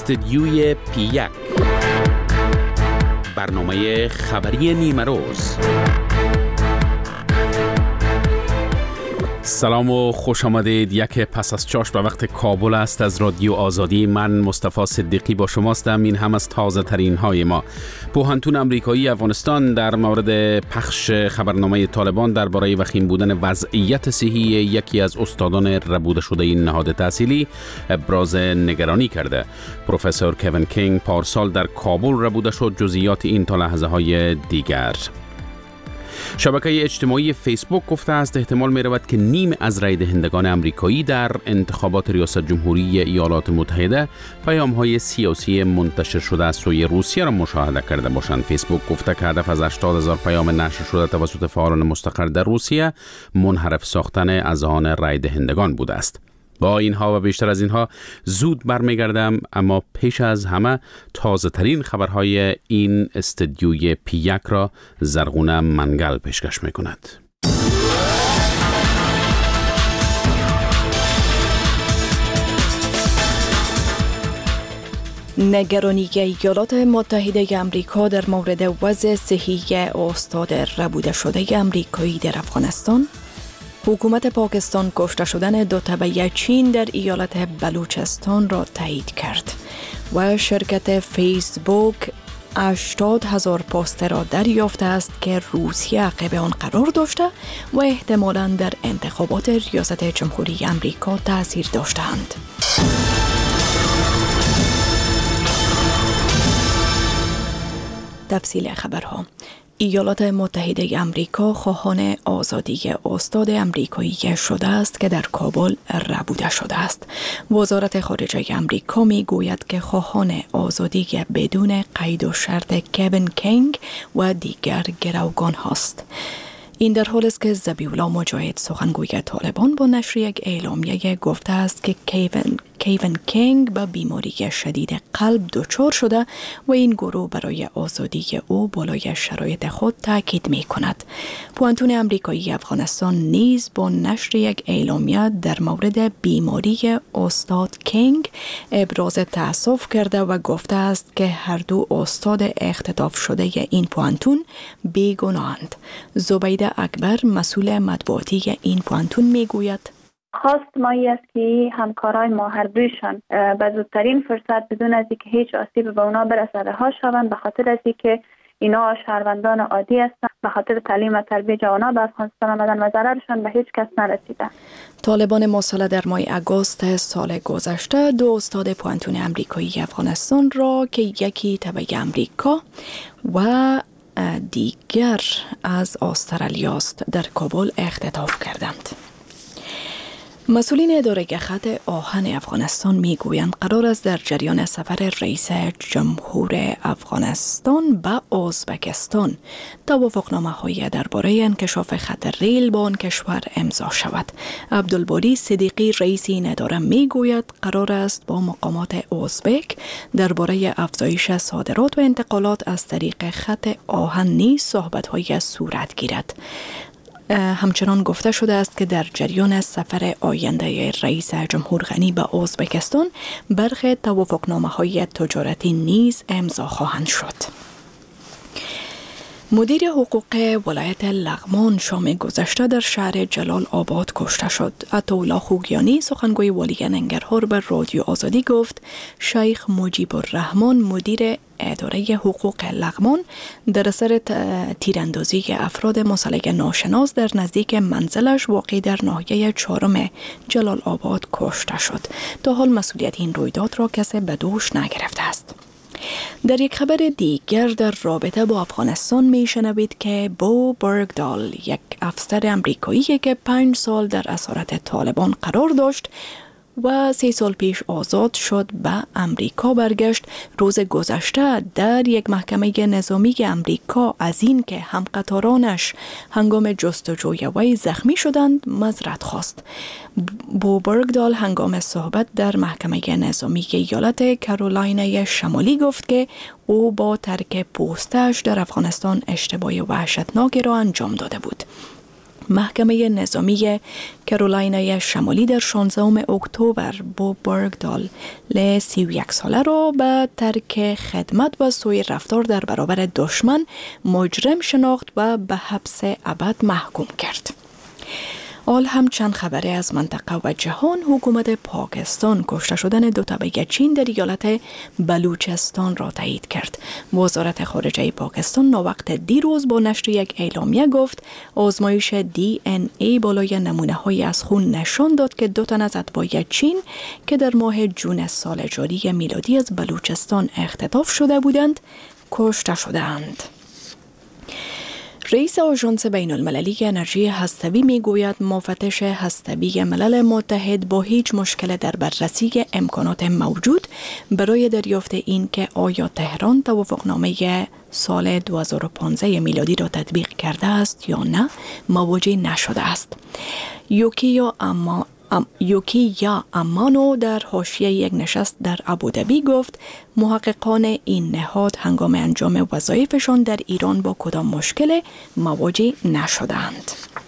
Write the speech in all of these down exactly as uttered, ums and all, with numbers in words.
استدیوی پی یک، برنامه خبری نیمه روز. سلام و خوش آمدید. یک پس از چاش به وقت کابل است از رادیو آزادی. من مصطفی صدیقی با شماستم. این هم از تازه ترین های ما. پوهنتون امریکایی افغانستان در مورد پخش خبرنامه طالبان درباره وخیم بودن وضعیت صحی یکی از استادان ربوده شده این نهاد تحصیلی ابراز نگرانی کرده. پروفسور کوین کینگ پارسال در کابل ربوده شد. جزئیات این تا لحظه های دیگر. شبکه اجتماعی فیسبوک گفته است احتمال می رود که نیم از رای دهندگان امریکایی در انتخابات ریاست جمهوری ایالات متحده پیام‌های سیاسی منتشر شده از سوی روسیه را مشاهده کرده باشند. فیسبوک گفته که هدف از هشتاد هزار پیام نشر شده توسط فعالان مستقر در روسیه منحرف ساختن اذهان رای دهندگان بوده است. با اینها و بیشتر از اینها زود برمیگردم، اما پیش از همه تازه ترین خبرهای این استدیوی پی یک را زرغونه منگل پیشکش می کند. نگرانی ایالات متحده آمریکا در مورد وضع صحی استاد ربوده شده آمریکایی در افغانستان، حکومت پاکستان کشته شدن دو تبعه چین در ایالت بلوچستان را تایید کرد و شرکت فیسبوک هشتاد هزار پست را دریافته است که روسیه عقب آن قرار داشته و احتمالاً در انتخابات ریاست جمهوری آمریکا تأثیر داشتند. تفصیل خبرها. ایالات متحده آمریکا خواهان آزادی استاد آمریکایی شده است که در کابل ربوده شده است. وزارت خارجه آمریکا می گوید که خواهان آزادی بدون قید و شرط کوین کینگ و دیگر گروگان هاست. این در حالی است که ذبیح‌الله مجاهد سخنگوی طالبان با نشر یک اعلامیه گفته است که کوین کوین کینگ با بیماری شدید قلب دچار شده و این گروه برای آزادی او بالای شرایط خود تاکید می کند. پوهنتون امریکایی افغانستان نیز با نشر یک اعلامیه در مورد بیماری استاد کینگ ابراز تأسف کرده و گفته است که هر دو استاد اختطاف شده این پوهنتون بیگناهند. زبیده اکبر مسئول مطبوعاتی این پوهنتون می گوید: خواست مایی است که همکارای ما هر دویشان به زودترین فرصت بدون از اینکه هیچ آسیب به اونا برسه رها شوند، به خاطر از اینکه اینا شهروندان عادی هستند، به خاطر تعلیم و تربیت جوانا به افغانستان آمدن و ضررشان به هیچ کس نرسیده. طالبان مسلح در ماه اگوست سال گذشته دو استاد پوهنتون امریکایی افغانستان را که یکی تبع آمریکا و دیگر از استرالیا است در کابل اختطاف کردند. مسئولین اداره خط آهن افغانستان میگویند قرار است در جریان سفر رئیس جمهور افغانستان به ازبکستان توافقنامه‌های درباره انکشاف خط ریل با آن کشور امضا شود. عبدالباری صدیقی رئیس این اداره میگوید قرار است با مقامات ازبک درباره افزایش صادرات و انتقالات از طریق خط آهن نیز صحبت‌های صورت گیرد. همچنان گفته شده است که در جریان سفر آینده رئیس جمهور غنی به ازبکستان برخی توافقنامه‌های تجارتی نیز امضا خواهند شد. مدیر حقوق ولایت لغمان شام گذشته در شهر جلال آباد کشته شد. عطاالله خوگیانی سخنگوی والی ننگرهار به رادیو آزادی گفت شیخ مجیب الرحمن مدیر اداره حقوق لغمان در اثر تیراندازی افراد مسلح ناشناس در نزدیک منزلش واقع در ناحیه چهارم جلال آباد کشته شد. تا حال مسئولیت این رویداد را کسی به دوش نگرفته است. در یک خبر دیگر در رابطه با افغانستان می شنوید که بو برگدال، یک افسر امریکایی که پنج سال در اسارت طالبان قرار داشت و سه سال پیش آزاد شد، به امریکا برگشت. روز گذشته در یک محکمه نظامی امریکا از این که همقطارانش هنگام جستجوی وی زخمی شدند معذرت خواست. بو برگدال هنگام صحبت در محکمه نظامی ایالت کارولینای شمالی گفت که او با ترک پوستش در افغانستان اشتباه وحشتناکی را انجام داده بود. محکمه نظامی کرولاینا شمالی در شانزدهم اکتبر با برگدال ل سی و یک ساله را به ترک خدمت و سوء رفتار در برابر دشمن مجرم شناخت و به حبس ابد محکوم کرد. آل هم چند خبری از منطقه و جهان. حکومت پاکستان کشته شدن دو طبقه چین در ایالت بلوچستان را تایید کرد. وزارت خارجه پاکستان ناوقت دیروز با نشر یک اعلامیه گفت آزمایش دی ان ای بالای نمونه های از خون نشان داد که دو تن از اتباع چین که در ماه جون سال جاری میلادی از بلوچستان اختطاف شده بودند کشته شدند. رئیس آژانس بین المللی انرژی هسته‌ای میگوید مفتش هسته‌ای ملل متحد با هیچ مشکل در بررسی امکانات موجود برای دریافت این که آیا تهران توافقنامه سال دو هزار و پانزده میلادی را تطبیق کرده است یا نه مواجه نشده است. یوکی یا اما ام یوکی یا امانو در حاشیه یک نشست در ابوظبی گفت محققان این نهاد هنگام انجام وظایفشان در ایران با کدام مشکل مواجه نشدند.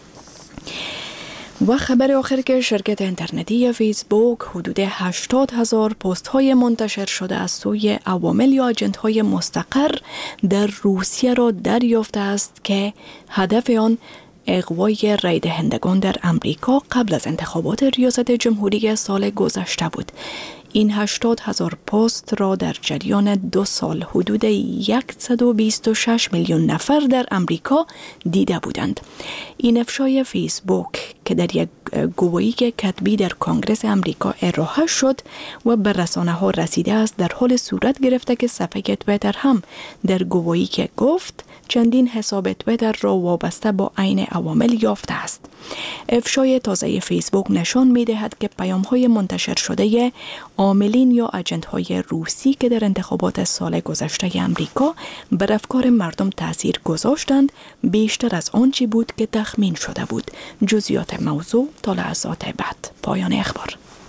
و خبر آخر که شرکت اینترنتی فیسبوک حدود هشتاد هزار پست های منتشر شده از سوی عوامل یا اجنت های مستقر در روسیه را دریافته است که هدف آن اغوای رای دهندگان در امریکا قبل از انتخابات ریاست جمهوری سال گذشته بود. این هشتاد هزار پست را در جریان دو سال حدود صد و بیست و شش میلیون نفر در امریکا دیده بودند. این افشای فیسبوک که در یک گواهی کتبی در کنگره امریکا ارائه شد و به رسانه ها رسیده است در حال صورت گرفته که صفحه توییتر هم در گواهی که گفت چندین حساب توییتر را وابسته با عین عوامل یافته است. افشای تازه فیسبوک نشان می دهد که پیام های منتشر شده عاملین یا اجنت های روسی که در انتخابات سال گذشته امریکا بر افکار مردم تاثیر گذاشتند بیشتر از آنچه بود که تخمین شده بود. جزئیات موضوع تا لحظات بعد. پایان اخبار.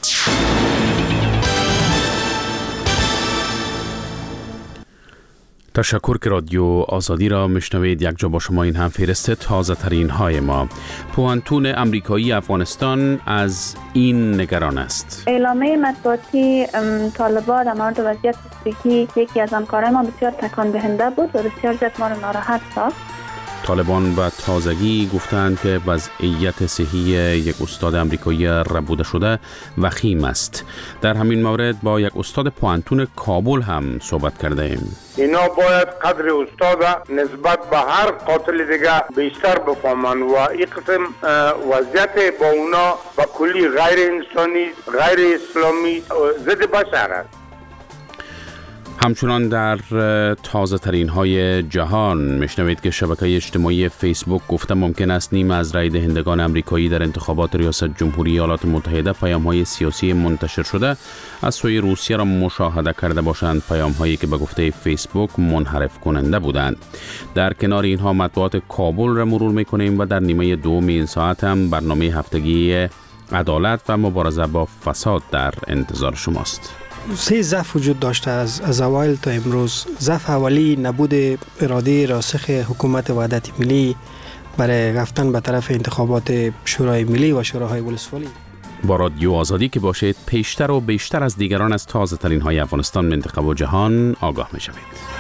تشکر که رادیو آزادی را میشنوید. یک جا با شما این هم فهرست تازه ترین های ما. پوهنتون امریکایی افغانستان از این نگران است. اعلامیه مطبوعاتی طالبان در مورد وضعیت صحی یکی از همکارای ما بسیار تکان دهنده بود و بسیار زیاد ما را ناراحت ساخت. طالبان به تازگی گفتند که وضعیت صحی یک استاد امریکایی ربوده شده وخیم است. در همین مورد با یک استاد پوهنتون کابل هم صحبت کرده ایم. اینا باید قدر استاد نسبت به هر قاتل دیگه بیشتر بفهمن و این قسم وضعیت با اونا با کلی غیر انسانی، غیر اسلامی، ضد بشر است. همچنان در تازه ترین های جهان میشنوید که شبکه اجتماعی فیسبوک گفته ممکن است نیم از رای دهندگان امریکایی در انتخابات ریاست جمهوری ایالات متحده پیام های سیاسی منتشر شده از سوی روسیه را مشاهده کرده باشند، پیام هایی که به گفته فیسبوک منحرف کننده بودند. در کنار اینها مطبوعات کابل را مرور میکنیم و در نیمه دوم این ساعت هم برنامه هفتگی عدالت و مبارزه با فساد در انتظار شماست. سه ضعف وجود داشته از از اوایل تا امروز. ضعف اولی نبود اراده راسخ حکومت وحدت ملی برای رفتن به طرف انتخابات شورای ملی و شوراهای ولسوالی. با رادیو آزادی که باشید پیشتر و بیشتر از دیگران از تازه ترین های افغانستان، منطقه و جهان آگاه می شوید.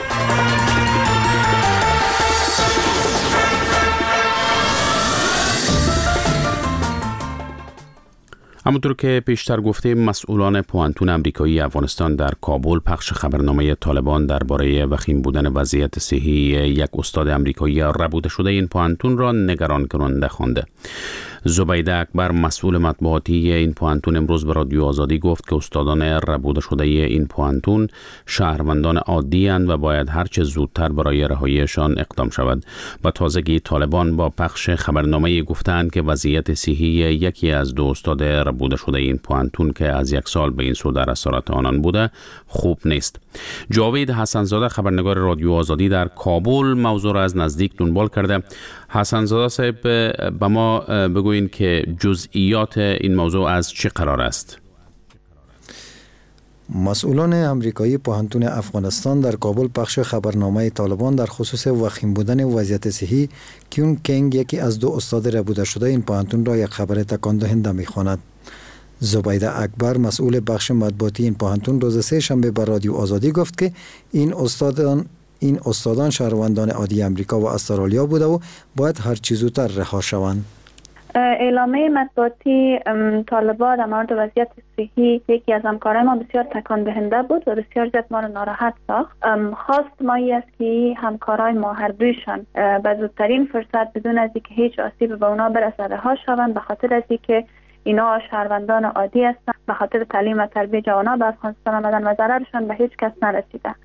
همونطور که پیشتر گفتیم، مسئولان پوهنتون امریکایی افغانستان در کابل پخش خبرنامه طالبان درباره وخیم بودن وضعیت صحی یک استاد امریکایی ربوده شده این پوهنتون را نگران کننده خوانده. زبیده اکبر، مسئول مطبوعاتی این پوهنتون، امروز به رادیو آزادی گفت که استادان ربوده شده این پوهنتون شهروندان عادی اند و باید هرچه زودتر برای رهاییشان اقدام شود. با تازگی طالبان با پخش خبرنامه گفتند که وضعیت صحی یکی از دو استاد ربوده شده این پوهنتون که از یک سال به این سو در اسارت آنان بوده خوب نیست. جاوید حسنزاده، خبرنگار رادیو آزادی در کابل، موضوع را از نزدیک دنبال کرده. حسنزاده صاحب، به ما بگوین که جزئیات این موضوع از چه قرار است؟ مسئولان امریکایی پوهنتون افغانستان در کابل پخش خبرنامه طالبان در خصوص وخیم بودن وضعیت صحی کیون کنگ، یکی از دو استاد ربوده شده این پوهنتون را یک خبر تکان دهنده می‌خواند. زبیده اکبر، مسئول بخش مطبوعاتی این پوهنتون، روز سه شنبه به رادیو آزادی گفت که این استادان این استادان شهروندان عادی امریکا و استرالیا بوده و باید هر چه زودتر رها شوند. اعلامیه مطبوعاتی طالبان در مورد وضعیت صحی یکی از همکارای ما بسیار تکان دهنده بود و بسیار زیاد ما را ناراحت ساخت. خواست ما ای است که همکارای ما هر دویشان به زودترین فرصت بدون از اینکه هیچ آسیب به اونا برسه رها شوند، به خاطر از اینکه اینا شهروندان عادی هستند، به خاطر تعلیم و تربیت جوانان به افغانستان آمدن و ضررشان به هیچ کس نرسیده.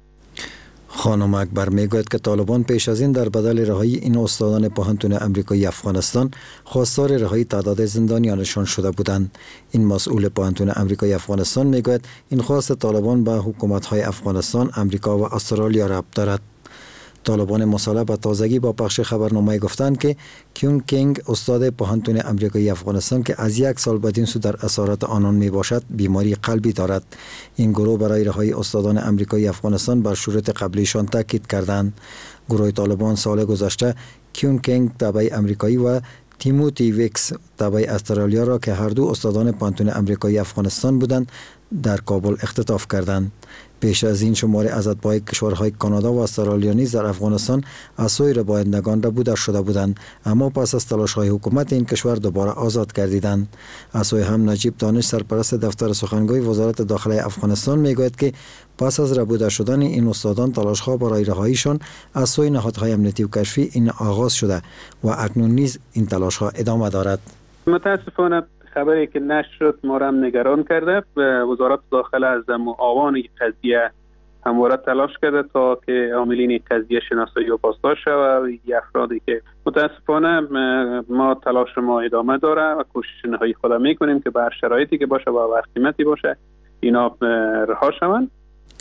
خانم اکبر میگوید که طالبان پیش از این در بدل رهایی این استادان پوهنتون امریکایی افغانستان خواستار رهایی تعداد زندانیانشان شده بودند. این مسئول پوهنتون امریکایی افغانستان میگوید این خواست طالبان به حکومت‌های افغانستان، امریکا و استرالیا ربط دارد. طالبان مصالحه به تازگی با پخش خبرنامه گفتند که کیون کنگ، استاد پوهنتون امریکایی افغانستان که از یک سال بدین سو در اسارت آنان می باشد، بیماری قلبی دارد. این گروه برای رهایی استادان امریکایی افغانستان بر شروط قبلیشان تاکید کردند. گروه طالبان سال گذشته کیون کنگ تبع امریکایی و تیموتی ویکس تبع استرالیا را که هر دو استادان پوهنتون امریکایی افغانستان بودند در کابل اختطاف کردند. پیش از این شماری از اتباع کشورهای کانادا و استرالیا نیز در افغانستان از سوی ربایندگان ربوده شده بودند، اما پس از تلاش‌های حکومت این کشور دوباره آزاد گردیدند. از سوی هم نجیب دانش، سرپرست دفتر سخنگوی وزارت داخله افغانستان میگوید که پس از ربوده شدن این استادان تلاش‌ها برای رهاییشان از سوی نهادهای امنیتی و کشفی این آغاز شده و اکنون نیز این تلاش‌ها ادامه دارد. متاسفانه خبری که نشر شد ما را هم نگران کرده. وزارت داخله از آوان قضیه همواره تلاش کرده تا که عاملین قضیه شناسایی و پاسداشت شود. افرادی که متاسفانه ما تلاش ما ادامه داره و کوشش نهایی خود میکنیم که بر شرایطی که باشه و بر قیمتی باشه اینا رها شوند.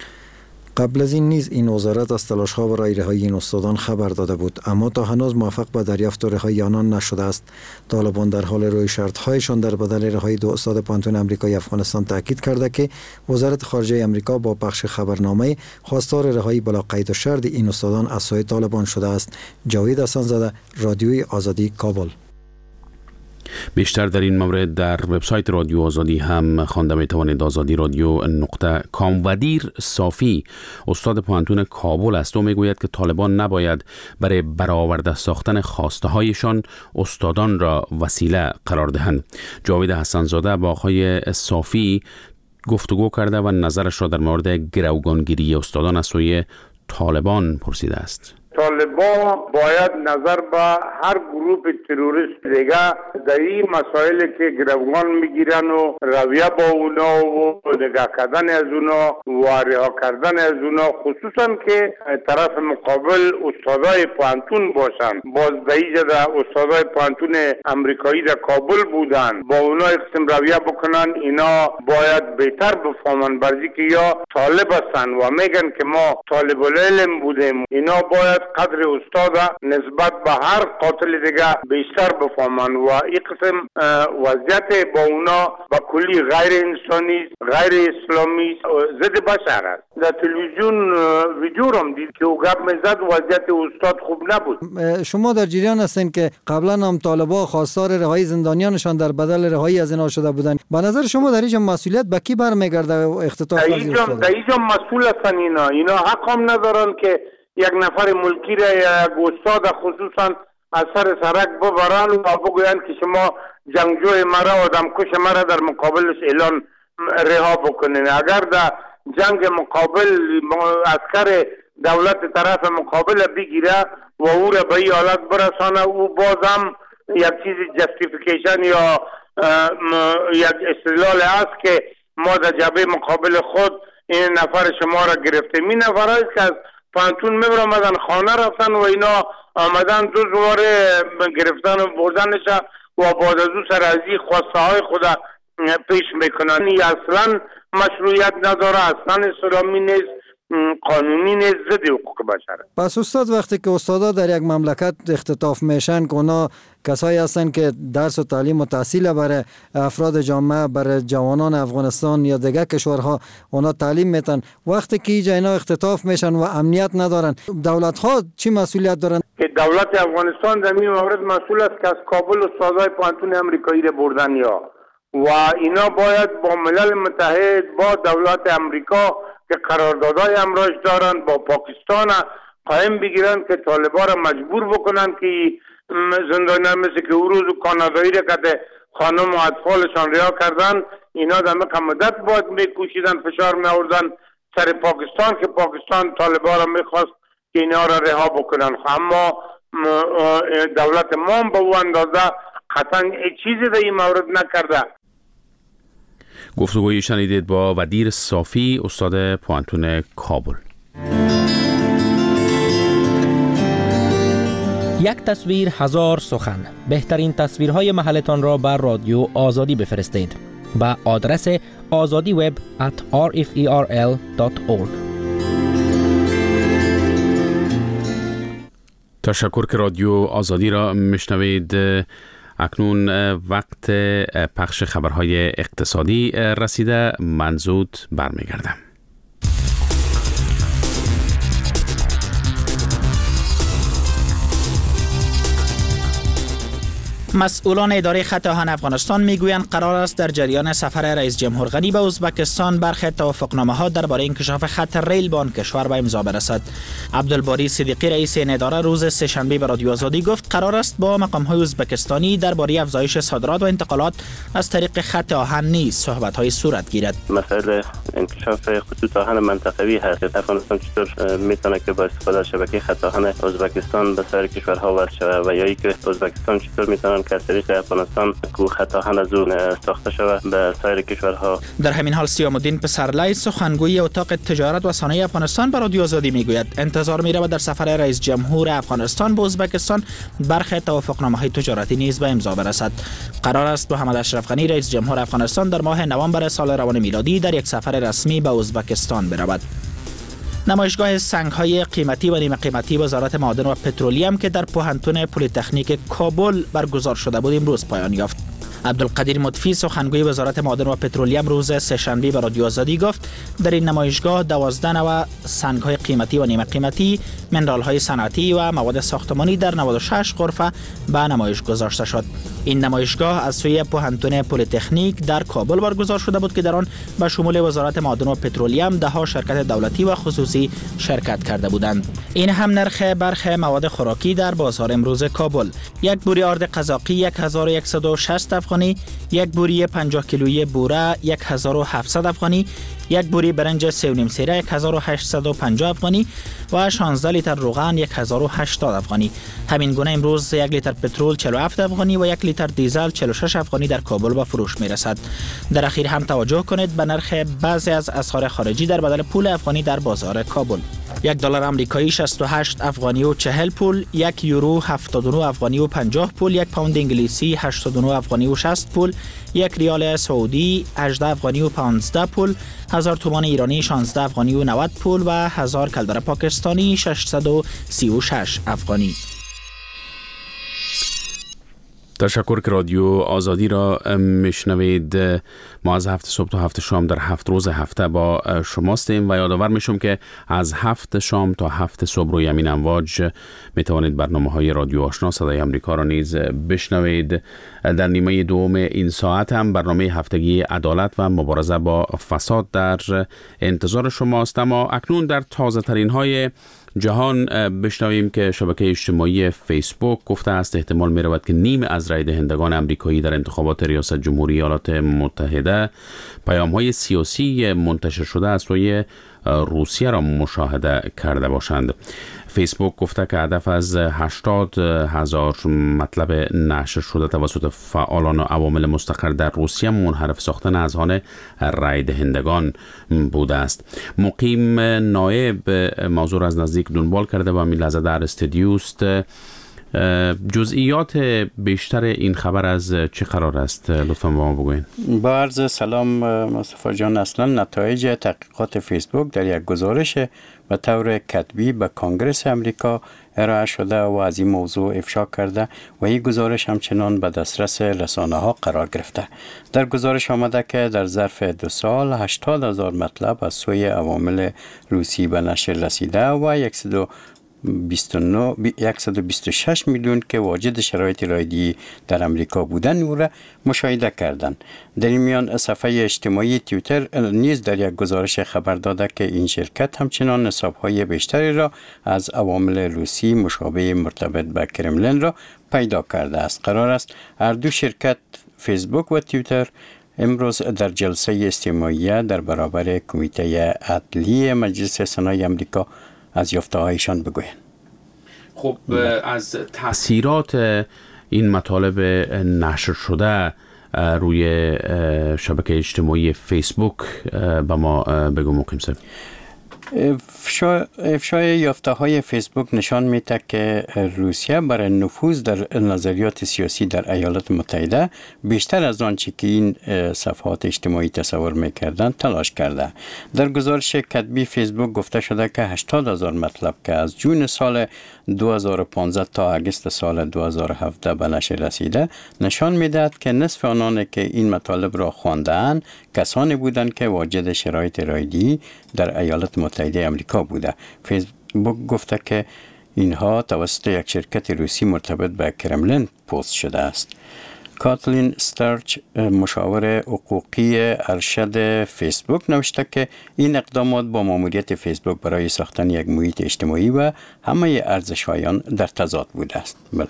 قبل از این نیز این وزارت از تلاش‌ها برای رهایی این استادان خبر داده بود، اما تا هنوز موفق به دریافت و رهایی آنان نشده است. طالبان در حال روی شرط‌هایشان در بدل رهایی دو استاد پوهنتون امریکایی افغانستان تاکید کرده که وزارت خارجه امریکا با پخش خبرنامه خواستار رهایی بلا قید و شرط این استادان از سوی طالبان شده است. جاوید حسن‌زاده، رادیوی آزادی، کابل. بیشتر در این مورد در وبسایت رادیو آزادی هم خوانده می توانید. آزادی رادیو نقطه کام. ودیر صافی استاد پوهنتون کابل است و میگوید که طالبان نباید برای برآورده ساختن خواسته هایشان استادان را وسیله قرار دهند. جاوید حسن‌زاده با آقای صافی گفتگو کرده و نظرش را در مورد گروگانگیری استادان از سوی طالبان پرسیده است. طالبان باید نظر به هر گروه تروریست دیگه در این مسائل که گروگان میگیرن و رویه با اونا و نگاه کردن از اونا و رها کردن از اونا، خصوصا که طرف مقابل استادای پوهنتون باشن. باز در اینجا استادای پوهنتون امریکایی در کابل بودن، با اونا اقسم رویه بکنن. اینا باید بهتر بفهمن برزی که یا طالب هستن و میگن که ما طالب العلم بودیم. اینا باید قدر استاد نسبت به هر قاتل دیگه بیشتر بفهمن و این قسم وضعیت با اونا با کلی غیر انسانی، غیر اسلامی، ضد بشر است. در تلویزیون ویدیو هم دید که او گپ میزد وضعیت استاد خوب نبود. شما در جریان هستین که قبلا هم طالبا خواستار رهایی زندانیانشان در بدل رهایی از اینا شده بودن. به نظر شما در اینجا مسئولیت به کی برمیگرده و اختطاف از این استاد؟ در اینجا مسئول هستن اینا. اینا حق هم ندارن که یک نفر ملکی را یک استاد خصوصا از سر سرک ببرن و بگوین که شما جنگجوی مرا و آدمکش مرا در مقابلش اعلان رها بکنین. اگر در جنگ مقابل عسکر دولت طرف مقابل بگیره و او را به این حالت برسانه، او بازم یک چیز جستیفیکیشن یا یک استدلال است که ما در جبهه مقابل خود این نفر شما را گرفتیم. این نفر است که از پوهنتون میبرن آمدن خانه رفتن و اینا آمدن دو زواره گرفتن و بردنش و بعد از او سر از این خواسته های خود پیش میکنن. این اصلا مشروعیت نداره، اصلا اسلامی نیست. قانونی نیست، ضد حقوق بشره. پس استاد وقتی که استادا در یک مملکت اختطاف میشن که اونا کسایی هستن که درس و تعلیم و تحصیل برای افراد جامعه، برای جوانان افغانستان یا دیگر کشورها اونا تعلیم میتن، وقتی که اینجا اینا اختطاف میشن و امنیت ندارن، دولت ها چی مسئولیت دارن؟ که دولت افغانستان در این مورد مسئول است که از کابل استادای پوهنتون امریکایی را بردن، یا و اینا باید با ملل متحد، با دولت امریکا که قراردادهای امراش دارن، با پاکستان قائم بگیرن که طالبان را مجبور بکنن که زندانیان مثل که او روز کانادایی را که خانم و اطفالشان رها کردن، اینا در مدت باید میکوشیدن، فشار میآوردن سر پاکستان که پاکستان طالبان را میخواست که اینا را رها بکنن. اما دولت ما به او اندازه قطعا چیزی در این مورد نکرده. گفتگویی شنیدید با ودیر صافی، استاد پوهنتون کابل. یک تصویر هزار سخن. بهترین تصویرهای محلتان را بر رادیو آزادی بفرستید با آدرس آزادی وب ات آر اف ای آر ال دات اورگ. تشکر که رادیو آزادی را میشنوید. اکنون وقت پخش خبرهای اقتصادی رسیده. من زود برمیگردم. مسئولان اداره خط آهن افغانستان میگویند قرار است در جریان سفر رئیس جمهور غنی به ازبکستان برخی توافقنامه‌ها درباره انکشاف خط ریل با آن کشور به امضا برسد. عبدالباری صدیقی رئیس این اداره روز سه‌شنبه به رادیو آزادی گفت قرار است با مقام‌های ازبکستانی درباره افزایش صادرات و انتقالات از طریق خط آهن نیز صحبت‌های صورت گیرد. مسئله انکشاف خطوط آهن منطقوی هست. افغانستان چطور میتونه که با استفاده از شبکه خط آهن ازبکستان به سایر کشورها وصل شود و یا اینکه ازبکستان چطور میتونه که از طریق افغانستان کو خط آهن از اون ساخته شود به سایر کشورها. در همین حال سیام الدین پسرلی سخنگوی اتاق تجارت و صنایع افغانستان به رادیو آزادی میگوید انتظار میرود در سفر رئیس جمهور افغانستان به ازبکستان برخی توافقنامه‌های تجارتی نیز به امضا برسد. قرار است محمد اشرف غنی رئیس جمهور افغانستان در ماه نوامبر سال روان میلادی در یک سفر رسمی به ازبکستان برود. نمایشگاه سنگ‌های قیمتی و نیمه قیمتی وزارت معادن و پترولیم که در پوهنتون پلی‌تکنیک کابل برگزار شده بود امروز پایان یافت. عبدالقدیر مطفی سخنگوی وزارت معادن و پترولیم روز سه‌شنبه به رادیو آزادی گفت در این نمایشگاه دوازده نوع سنگ‌های قیمتی و نیمه قیمتی، منرال‌های صنعتی و مواد ساختمانی در نود و شش غرفه به نمایش گذاشته شد. این نمایشگاه از سوی پوهنتون پلی‌تکنیک در کابل برگزار شده بود که در آن به شمول وزارت معادن و پترولیم ده ها شرکت دولتی و خصوصی شرکت کرده بودند. این هم نرخ برخی مواد خوراکی در بازار امروز کابل: یک بوری آرد قزاقی یک هزار و صد و شصت افغانی، یک بوری پنجاه کیلویی بوره یک هزار و هفتصد افغانی، یک بوری برنج سه و نیم سیره یک هزار و هشتصد و پنجاه افغانی و شانزده لیتر روغن یک هزار و هشتاد افغانی. همین گونه امروز یک لیتر پترول چهل و هفت افغانی و یک لیتر دیزل چهل و شش افغانی در کابل به فروش میرسد. در اخیر هم توجه کنید به نرخ بعضی از اسعار خارجی در بدل پول افغانی در بازار کابل: یک دلار آمریکایی شصت و هشت افغانی و چهل پول، یک یورو هفتاد و نه افغانی و پنجاه پول، یک پوند انگلیسی هشتاد و نه افغانی و شصت پول، یک ریال سعودی هجده افغانی و پانزده پول، هزار تومان ایرانی شانزده افغانی و نود پول و هزار کلدر پاکستانی ششصد و سی و شش افغانی. تشکر که رادیو آزادی را میشنوید. ما از هفت صبح تا هفت شام در هفت روز هفته با شماستیم و یادآور میشم که از هفت شام تا هفت صبح روی همین امواج میتوانید برنامه های رادیو آشنا صدای امریکا را نیز بشنوید. در نیمه دوم این ساعت هم برنامه هفتگی عدالت و مبارزه با فساد در انتظار شماست. اما اکنون در تازه ترین های جهان بشنویم که شبکه اجتماعی فیسبوک گفته است احتمال می رود که نیم از رای دهندگان امریکایی در انتخابات ریاست جمهوری ایالات متحده پیام های سیاسی منتشر شده از سوی روسیه را مشاهده کرده باشند. فیسبوک گفته که هدف از هشتاد هزار مطلب نشر شده توسط فعالان و عوامل مستقر در روسیه منحرف ساختن اذهان رای دهندگان بوده است. مقیم نایب موضوع از نزدیک دنبال کرده و همین لحظه در استودیو است. جزئیات بیشتر این خبر از چه قرار است لطفا با ما بگوین. با عرض سلام مصطفی جان، اصلا نتایج تحقیقات فیسبوک در یک گزارش به طور کتبی به کنگره امریکا ارائه شده و از این موضوع افشا کرده و این گزارش همچنان به دسترس رسانه ها قرار گرفته. در گزارش آمده که در ظرف دو سال هشتاد هزار مطلب از سوی عوامل روسی به نشر رسیده و صد و بیست و شش میلیون که واجد شرایط رایگی در امریکا بودن او را مشاهده کردند. در این میان صفحه اجتماعی توییتر نیز در یک گزارش خبر داده که این شرکت همچنان حساب‌های بیشتری را از عوامل روسی مشابه مرتبط به کرملین را پیدا کرده است. قرار است هر دو شرکت فیسبوک و توییتر امروز در جلسه اجتماعی در برابر کمیته عدلی مجلس سنای امریکا از یافته‌هایشان بگویند. خب از تاثیرات این مطالب نشر شده روی شبکه اجتماعی فیسبوک به ما بگو مقیم صاحب. افشای, افشای یافته های فیسبوک نشان میده که روسیه برای نفوذ در نظریات سیاسی در ایالات متحده بیشتر از آنچه که این صفحات اجتماعی تصور میکردند تلاش کرده. در گزارش کتبی فیسبوک گفته شده که هشتاد هزار مطلب که از جون سال دو هزار و پانزده تا اگست سال دو هزار و هفده به نشر رسیده نشان میدهد که نصف آنان که این مطالب را خواندند کسانی بودند که واجد شرایط رایگی در ایالات متحده امریکا بوده. فیسبوک گفته که اینها توسط یک شرکت روسی مرتبط به کرملین پست شده است. کاتلین ستارچ مشاور حقوقی ارشد فیسبوک نوشته که این اقدامات با ماموریت فیسبوک برای ساختن یک محیط اجتماعی و همه ارزش‌هایان در تضاد بوده است. بله.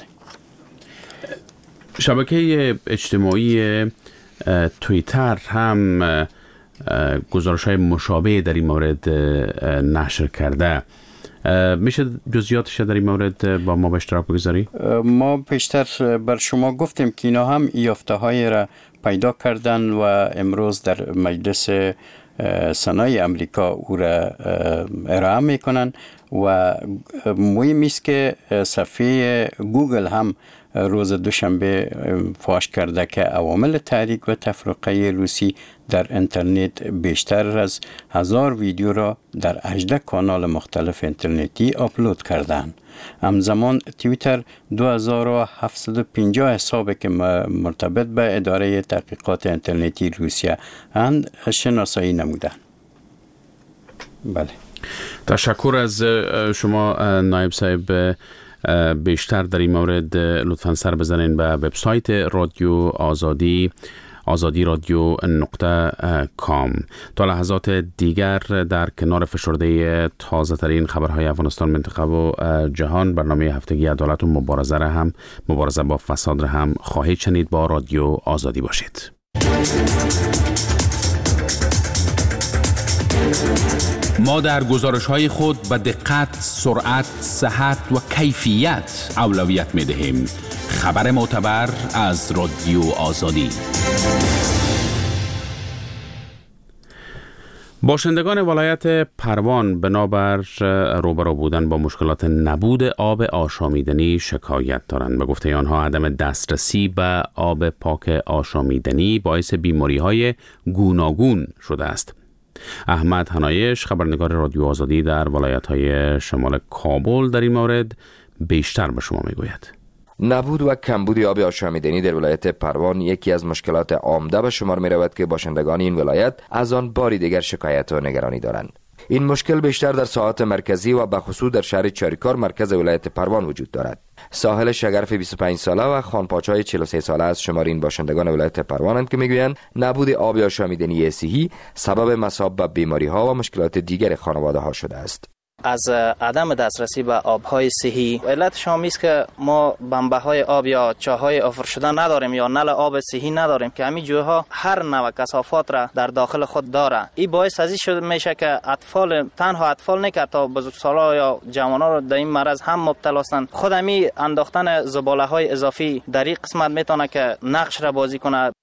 شبکه اجتماعی توییتر هم گزارش‌های مشابه در این مورد نشر کرده. میشه جزئیاتش در این مورد با ما به اشتراک بگذاری؟ ما پیشتر بر شما گفتیم که اینا هم یافته‌های را پیدا کردن و امروز در مجلس سنای امریکا او را ارائه میکنن و مهم است که صفحه گوگل هم روز دوشنبه فاش کرده که عوامل تحریک و تفرقه روسی در اینترنت بیشتر از هزار ویدیو را در هجده کانال مختلف اینترنتی آپلود کردند. همزمان توییتر دو هزار و هفتصد و پنجاه حسابی که مرتبط به اداره تحقیقات اینترنتی روسیه اند شناسایی نمودند. بله. تشکر از شما نایب صاحب. بیشتر در این مورد لطفاً سر بزنین به وبسایت رادیو آزادی آزادی رادیو نقطه کام. تا لحظات دیگر در کنار فشرده تازه ترین خبرهای افغانستان، منطقه و جهان، برنامه هفتگی عدالت و مبارزه را هم مبارزه با فساد را هم خواهید شنید. با رادیو آزادی باشید. ما در گزارش‌های خود به دقت، سرعت، صحت و کیفیت اولویت می‌دهیم. خبر معتبر از رادیو آزادی. باشندگان ولایت پروان بنابر روبرو بودن با مشکلات نبود آب آشامیدنی شکایت دارند. به گفته آنها عدم دسترسی به آب پاک آشامیدنی باعث بیماری‌های گوناگون شده است. احمد حنایش، خبرنگار رادیو آزادی در ولایت‌های شمال کابل، در این مورد بیشتر به شما میگوید. نبود و کمبود آب آشامیدنی در ولایت پروان یکی از مشکلات عمده به شمار می رود که باشندگان این ولایت از آن باری دیگر شکایت و نگرانی دارند. این مشکل بیشتر در ساحات مرکزی و به خصوص در شهر چاریکار مرکز ولایت پروان وجود دارد. ساحل شگرف بیست و پنج ساله و خانپاچای چهل و سه ساله از شمار این باشندگان ولایت پروانند که میگویند نبود آب آشامیدنی صحی سبب مصاب به بیماری ها و مشکلات دیگر خانواده ها شده است. از عدم دسترسی به آبهای صحی علت شامی است که ما بمبه‌های آب یا چاهای آفر شده نداریم یا نل آب صحی نداریم که همین جوها هر نوع کثافات را در داخل خود داره. این باعث از این شده میشه که اطفال، تنها اطفال نه که تا بزرگسالا یا جوانان رو در این مرض هم مبتلا هستند. خود همین انداختن زباله‌های اضافی در این قسمت میتونه که نقش را بازی کنه.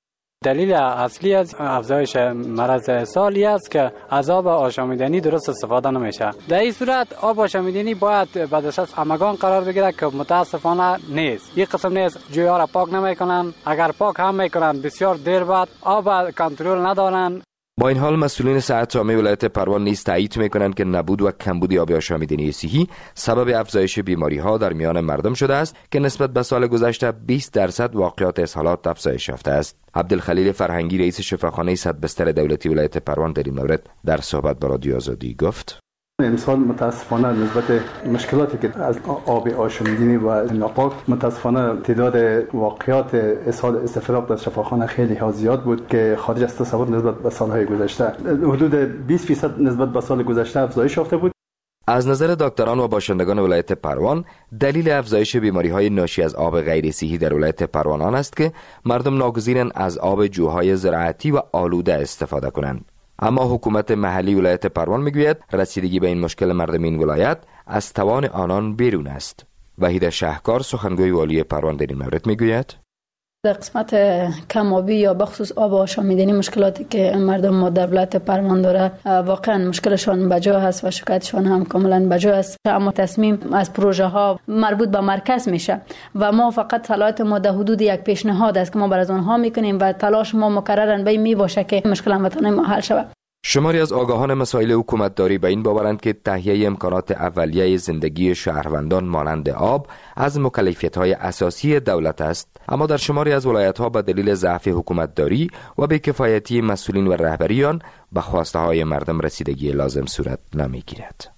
دلیل اصلی از افزایش مرض اسهال است که از آب آشامیدنی درست استفاده نمیشه. در این صورت آب آشامیدنی باید به دسترس همگان قرار بگیره که متاسفانه نیست. این قسم نیست، جویا را پاک نمیکنن، اگر پاک هم میکنن بسیار دیر بعد آب کنترل ندارن. با این حال مسئولین صحت عامه ولایت پروان نیز تایید میکنند که نبود و کمبود آب آشامیدنی صحی سبب افزایش بیماری ها در میان مردم شده است که نسبت به سال گذشته بیست درصد واقعات اسهالات افزایش یافته است. عبدالخلیل فرهنگی رئیس شفاخانه صد بستر دولتی ولایت پروان در این مورد در صحبت با رادیو آزادی گفت: امسال متاسفانه نسبت مشکلاتی که از آب آشامیدنی و ناپاک متاسفانه تعداد واقعات اسهال استفراغ در شفاخانه خیلی ها زیاد بود که خارج از تصور نسبت به سالهای گذشته. حدود بیست درصد نسبت به سال گذشته افزایش یافته بود. از نظر دکتران و باشندگان ولایت پروان دلیل افزایش بیماری‌های ناشی از آب غیر صحی در ولایت پروان آن است که مردم ناگزیرند از آب جوهای زراعتی و آلوده استفاده کنند. اما حکومت محلی ولایت پروان میگوید رسیدگی به این مشکل مردم این ولایت از توان آنان بیرون است. وحید شهکار سخنگوی والی پروان در این مورد میگوید: در قسمت کم‌آبی یا بخصوص آب آشامیدنی مشکلاتی که مردم ما در ولایت پروان داره واقعا مشکلشان بجا هست و شکایتشان هم کاملا بجا است. اما تصمیم از پروژه ها مربوط به مرکز میشه و ما فقط صلاحیت ما در حدود یک پیشنهاد است که ما بر از آنها میکنیم و تلاش ما مکررن به این میباشه که مشکل هموطنان ما حل شود. شماری از آگاهان مسائل حکومتداری به این باورند که تهیه امکانات اولیه زندگی شهروندان مانند آب از مکلفیت‌های اساسی دولت است، اما در شماری از ولایت‌ها به دلیل ضعف حکومتداری و بی‌کفایتی مسئولین و رهبریان به خواسته‌های مردم رسیدگی لازم صورت نمی‌گیرد.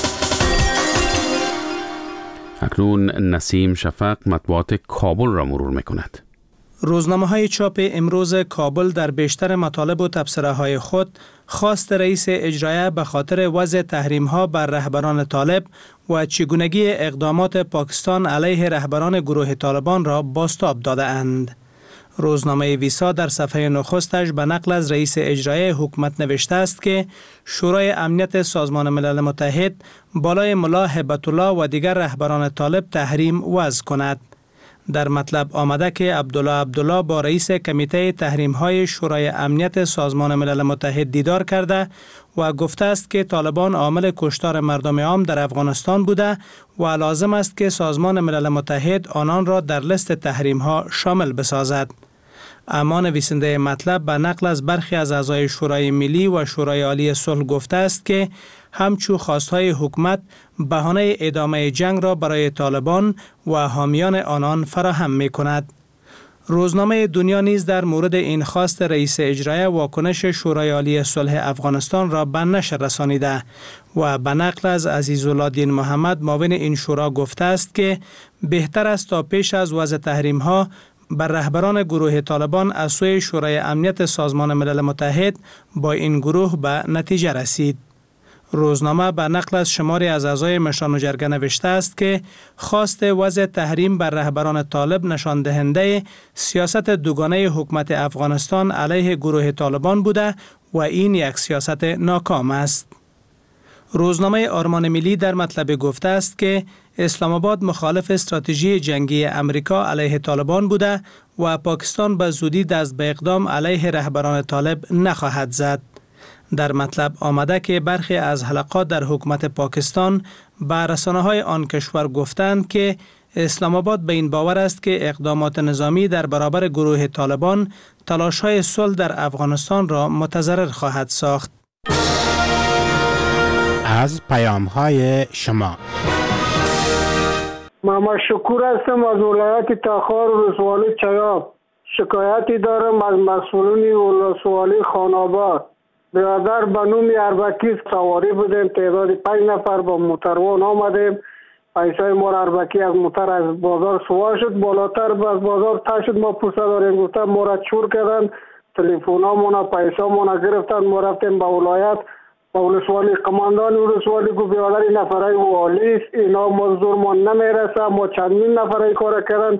اکنون نسیم شفق مطبوعات کابل را مرور می‌کند. روزنامه های چاپ امروز کابل در بیشتر مطالب و تبصره های خود خواست رئیس اجرایه به خاطر وضع تحریم ها بر رهبران طالب و چگونگی اقدامات پاکستان علیه رهبران گروه طالبان را بازتاب داده اند. روزنامه ویسا در صفحه نخستش به نقل از رئیس اجرایه حکومت نوشته است که شورای امنیت سازمان ملل متحد بالای ملا هبت الله و دیگر رهبران طالب تحریم وضع کند. در مطلب آمده که عبدالله عبدالله با رئیس کمیته تحریم های شورای امنیت سازمان ملل متحد دیدار کرده و گفته است که طالبان عامل کشتار مردم عام در افغانستان بوده و لازم است که سازمان ملل متحد آنان را در لیست تحریم ها شامل بسازد. اما نویسنده مطلب به نقل از برخی از اعضای شورای ملی و شورای عالی صلح گفته است که همچو خواستهای حکومت بهانه ادامه جنگ را برای طالبان و حامیان آنان فراهم می کند. روزنامه دنیا نیز در مورد این خواست رئیس اجرایه واکنش شورای عالی صلح افغانستان را به نشر رسانیده و به نقل از عزیزالله دین محمد معاون این شورا گفته است که بهتر است تا پیش از وضع تحریم ها بر رهبران گروه طالبان از سوی شورای امنیت سازمان ملل متحد با این گروه به نتیجه رسید. روزنامه به نقل از شماری از اعضای مشران و جرگه نوشته است که خواست وضع تحریم بر رهبران طالب نشان دهنده سیاست دوگانه حکومت افغانستان علیه گروه طالبان بوده و این یک سیاست ناکام است. روزنامه آرمان ملی در مطلب گفته است که اسلام آباد مخالف استراتژی جنگی امریکا علیه طالبان بوده و پاکستان به زودی دست به اقدام علیه رهبران طالب نخواهد زد. در مطلب آمده که برخی از حلقات در حکومت پاکستان به رسانه‌های آن کشور گفتند که اسلام آباد به این باور است که اقدامات نظامی در برابر گروه طالبان تلاش‌های صلح در افغانستان را متضرر خواهد ساخت. از پیام‌های شما محمد شکور هستم از ولایت تخار ولسوالی چیاب. شکایتی دارم از مسئولین ولسوالی خان‌آباد. برادر به نام اربکی سواری بودیم، تعداد پنج نفر با موتروان آمدیم. پیسای ما اربکی از موتر از بازار سوار شد، بالاتر از بازار تا شد. ما پوسه داریم گفتن ما را چور کردن، تلفنامون پیسامون گرفتن. ما رفتیم به ولایت با ولسوالی، قماندان ولسوالی گفت برادر این نفرای والی است، اینا مزدور ما نمیرسه، ما چندین نفرای کار کردن.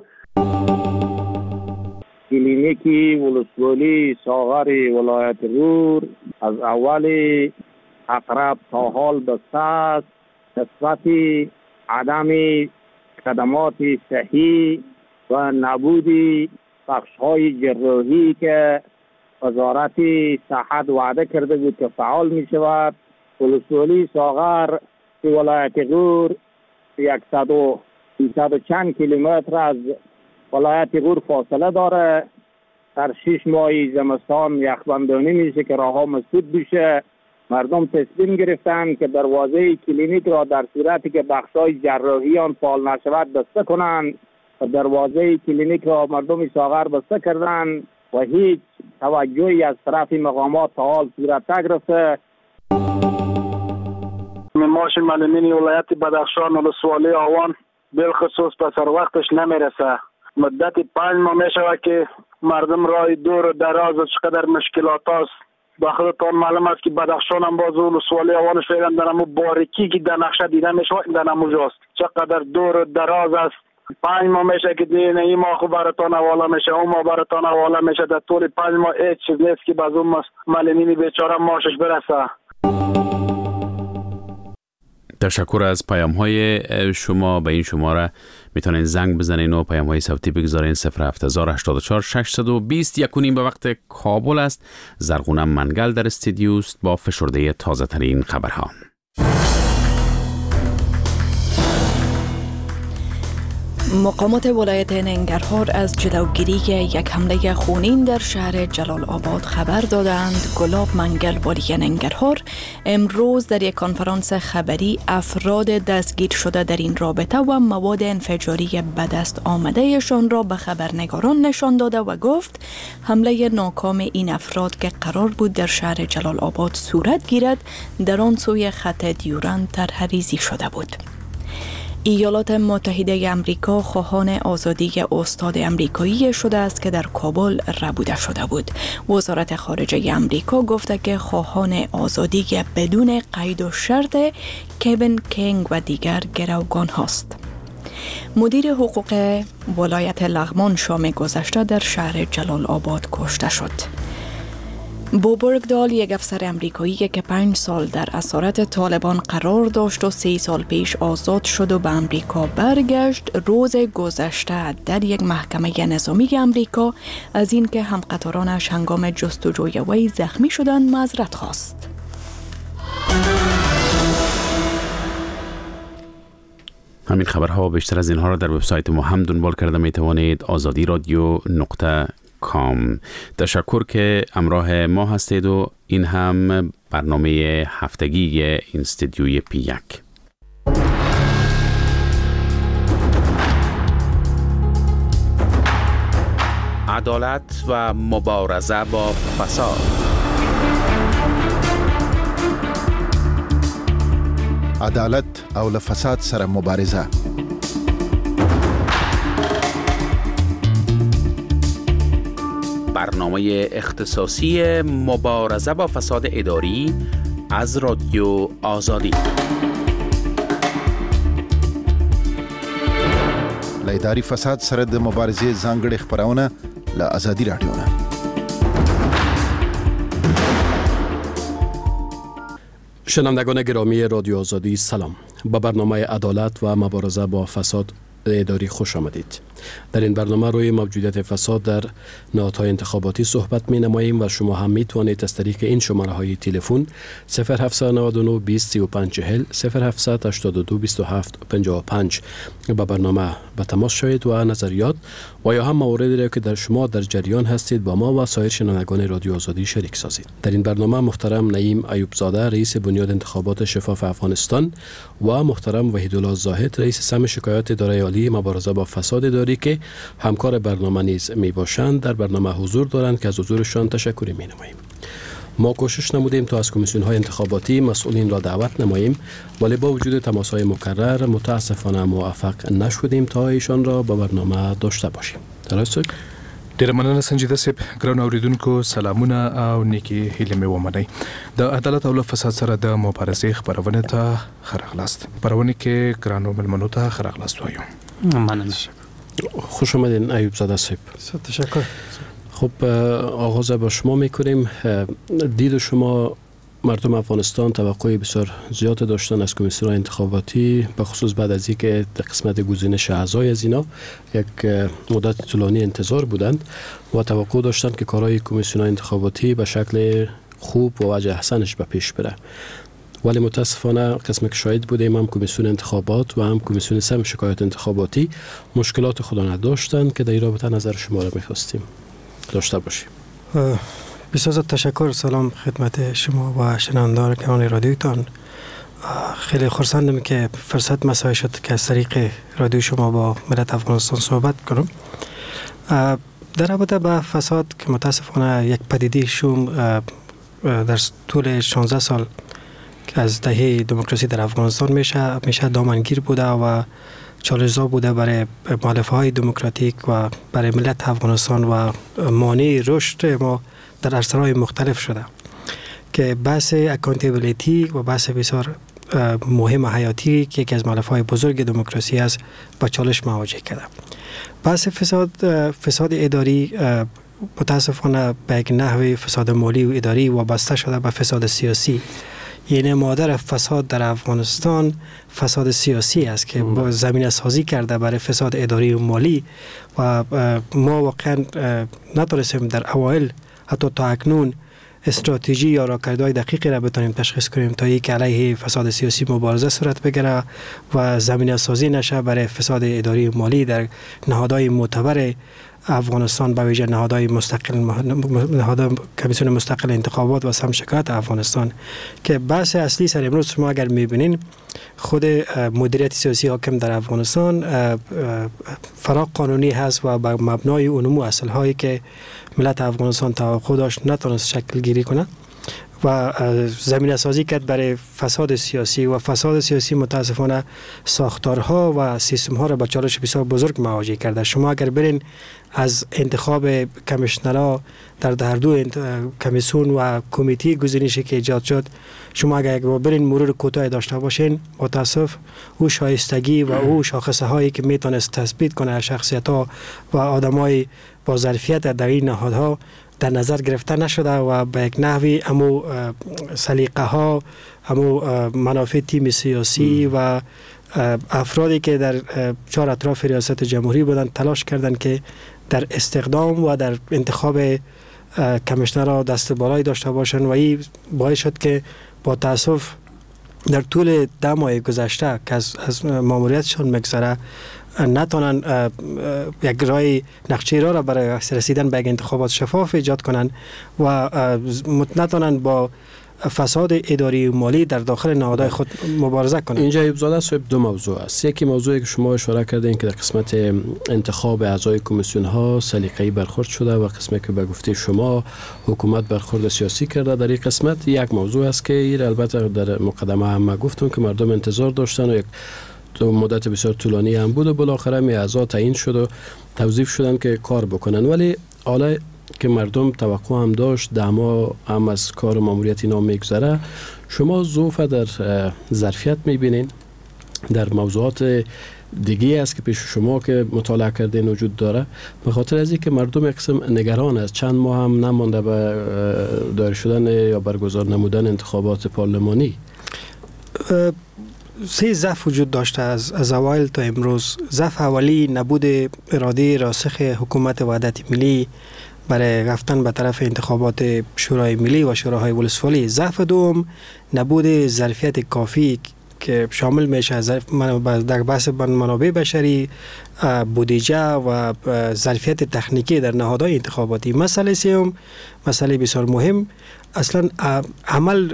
کلینیکی ولسوالی ساغر ولایت رور از اول اقرب تا حال بسته است. نسبت عدم خدمات صحی و نبود بخش‌های جراحی که وزارت صحت وعده کرده بود که فعال می شود. ولسوالی ساغر که ولایت غور یکصد و بیست و چند کیلومتر از ولایت غور فاصله داره. در شش ماه زمستان یخبندانی میشه که راهها مسدود بشه. مردم تصمیم گرفتن که دروازه کلینیک را در صورتی که بخشای جراحی آن فعال نشود بسته کنند و دروازه کلینیک را مردم ساغر بسته کردن و هیچ توجهی از طرف مقامات تا حال صورت نگرفته. معاش معلمین ولایت بدخشان ولسوالی آوان بالخصوص پسر وقتش نمیرسه. مدت پنج ماه میشود که مردم راه دور و دراز و چقدر مشکلات است. با خودتان معلوم است که بدخشان هم باز ولسوالی آوانش فعلا در همون باریکی که در نقشه دیده میشه در همونجاست. چقدر دور و دراز است. پنج ماه میشه که دین این ماه خوب براتان حواله میشه، اون ماه براتان حواله میشه. در طول پنج ماه هیچ چیز نیست که باز اون معلمین بیچاره معاشش برسه. تشکر از پیام های شما. به این شماره میتونین زنگ بزنین و پیام های صوتی بگذارین. صفر هفت هزار هشتاد و چهار ششصد و بیست. یکونیم به وقت کابل است. زرغونم منگل در استودیوست با فشرده تازه ترین خبرها. مقامات ولایت ننگرهار از جلوگیری یک حمله خونین در شهر جلال آباد خبر دادند. گلاب منگل والی ننگرهار امروز در یک کنفرانس خبری افراد دستگیر شده در این رابطه و مواد انفجاری به دست آمدهشان را به خبرنگاران نشان داده و گفت حمله ناکام این افراد که قرار بود در شهر جلال آباد صورت گیرد در آن سوی خط دیورند طرح‌ریزی شده بود. ایالات متحده امریکا خواهان آزادی استاد امریکایی شده است که در کابل ربوده شده بود. وزارت خارجه امریکا گفته که خواهان آزادی بدون قید و شرط کوین کینگ و دیگر گروگان هاست. مدیر حقوق ولایت لغمان شام گذشته در شهر جلال آباد کشته شد. بو برگدال یک افسر امریکایی که پنج سال در اسارت طالبان قرار داشت و سی سال پیش آزاد شد و به امریکا برگشت، روز گذشته در یک محکمه نظامی امریکا از اینکه همقطارانش هنگام جستجوی وی زخمی شدند معذرت خواست. همین خبرها و بیشتر از اینها را در وبسایت ما هم دنبال کرده می توانید. آزادی رادیو نقطه کام. تشکر که همراه ما هستید و این هم برنامه هفتگی این استودیوی پی یک. عدالت و مبارزه با فساد. عدالت او له فساد سره مبارزه. برنامه اختصاصی مبارزه با فساد اداری از رادیو آزادی. له اداري فساد سره د مبارزې ځانګړي خبرونه له آزادي رادیو نه. شنوندگان گرامی رادیو آزادی سلام. با برنامه عدالت و مبارزه با فساد اداری خوش آمدید. در این برنامه روی موجودیت فساد در نهادهای انتخاباتی صحبت می نماییم و شما هم می توانید از طریق این شماره های تلفن صفر هفت نه نه بیست سی و پنج چهل صفر هفت هشت دو بیست و هفت پنجاه و پنج به برنامه به تماس شوید و نظریات و یا هم مواردی را که در شما در جریان هستید با ما و سایر شنوندگان رادیو آزادی شریک سازید. در این برنامه محترم نعیم ایوب زاده رئیس بنیاد انتخابات شفاف افغانستان و محترم وحیدالله زاهد رئیس سم شکایات اداره عالی مبارزه با فساد اداری که همکار برنامه نیز می باشند در برنامه حضور دارند که از حضورشان تشکر می نماییم. ما کوشش نمودیم تا از کمیسیون های انتخاباتی مسئولین را دعوت نماییم، ولی با وجود تماس های مکرر متاسفانه موفق نشدیم تا ایشان را به برنامه داشته باشیم. درسته؟ ډیره مننه سنجیده صاحب. ګران اوریدونکو سلامونه او نیکی هیله مې ومنئ. د عدالت او له فساد سره د مبارزې خبرونه ته ښه راغلاست. خبرونه کې ګرانو مېلمنو ته ښه راغلاست وایو. مننه. خوش آمدین ایوب زاده صاحب. تشکر. خب آغاز با شما میکنیم. دید شما مردم افغانستان توقع بسیار زیاد داشتن از کمیسیون انتخاباتی، به خصوص بعد از اینکه در قسمت گزینش اعضای از اینا یک مدت طولانی انتظار بودند و توقع داشتند که کارهای کمیسیون انتخاباتی به شکل خوب و وجه احسنش به پیش بره. ولی متاسفانه قسمی که شاهد بودیم هم کمیسیون انتخابات و هم کمیسیون سم شکایت انتخاباتی مشکلات خود نداشتند که در این رابطه نظر شما را می‌خواستیم داشته باشیم. بسیار تشکر. سلام خدمت شما و شنوندگان کانال رادیوتان. خیلی خرسندم که فرصت مساعد شد که از طریق رادیو شما با ملت افغانستان صحبت کنم. در رابطه با فساد که متاسفانه یک پدیده شوم در طول شانزده سال که از دهه دموکراسی در افغانستان میشه میشه دامنگیر بوده و چالش‌زا بوده برای مؤلفه‌های دموکراتیک و برای ملت افغانستان و مانع رشد ما در عرصه‌های مختلف شده که بحث اکانتیبیلیتی و بحث بسیار مهم حیاتی که یکی از مؤلفه‌های بزرگ دموکراسی است با چالش مواجه کرده. بحث فساد فساد اداری متاسفانه به یک نحوه فساد مالی و اداری وابسته شده به فساد سیاسی. یعنی مادر فساد در افغانستان فساد سیاسی است که با زمینه سازی کرده برای فساد اداری و مالی و ما واقعا نتونستیم در اوایل حتی تا اکنون استراتژی یا راهکارهای دقیقی را بتونیم تشخیص کنیم تا اینکه علیه فساد سیاسی مبارزه صورت بگیره و زمینه سازی نشه برای فساد اداری و مالی در نهادهای معتبر افغانستان، به ویژه نهادهای مستقل نهاد کمیسیون مستقل انتخابات و سم شکایت افغانستان که بحث اصلی سر امروز شما اگر میبینین خود مدیریت سیاسی حاکم در افغانستان فراغ قانونی هست و به مبنای علوم و اصل‌هایی که ملت افغانستان توقع داشت نتونست شکل گیری کنه و زمینه سازی کرد برای فساد سیاسی و فساد سیاسی متاسفانه ساختارها و سیستم ها را با چالش بسیار بزرگ مواجه کرده. شما اگر برین از انتخاب کمیشنرها در هر دو کمیسیون و کمیته گزینشی که ایجاد شد، شما اگر برین مرور کوتاه داشته باشین، متاسف او شایستگی و او شاخصه هایی که میتونست تثبیت کنه شخصیت ها و آدمای با ظرفیت در این نهادها در نظر گرفته نشده و به یک نحوی امو سلیقه ها، امو منافع تیم سیاسی و افرادی که در چهار اطراف ریاست جمهوری بودند تلاش کردند که در استخدام و در انتخاب کمیشنرها دست بالایی داشته باشند و این باعث شد که با تاسف در طول ده ماه گذشته که از, از ماموریتشان مگذره نتونن یک رای نقشه را برای رسیدن به انتخابات شفاف ایجاد کنن و نتونن با فساد اداری و مالی در داخل نهادهای خود مبارزه کنند. اینجا ایبزاده صاحب دو موضوع است. یکی موضوعی که شما اشاره کردین که در قسمت انتخاب اعضای کمیسیون ها سلیقه‌ای برخورد شده و قسمی که به گفته شما حکومت برخورد سیاسی کرده در این قسمت یک موضوع است که این البته در مقدمه هم گفتم که مردم انتظار داشتن و یک تو مدت بسیار طولانی هم بود و بالاخره می اعضا تعیین شد و توظیف شدن که کار بکنن، ولی حالا که مردم توقع هم داشت دما هم از کار ماموریت اینا میگذره، شما ضعف در ظرفیت میبینین در موضوعات دیگه است که پیش شما که مطالعه کردین وجود داره، به خاطر از اینکه مردم یک قسم نگران است چند ماه هم نمانده به دایر شدن یا برگزار نمودن انتخابات پارلمانی. سه ضعف وجود داشته از از اوایل تا امروز. ضعف اولی نبود اراده راسخ حکومت وحدت ملی برای رفتن به طرف انتخابات شورای ملی و شوراهای ولسوالی. ضعف دوم نبود ظرفیت کافی که شامل میشه در بحث منابع بشری، بودجه و ظرفیت تکنیکی در نهادهای انتخاباتی. مسئله سوم، مسئله بسیار مهم، اصلا عمل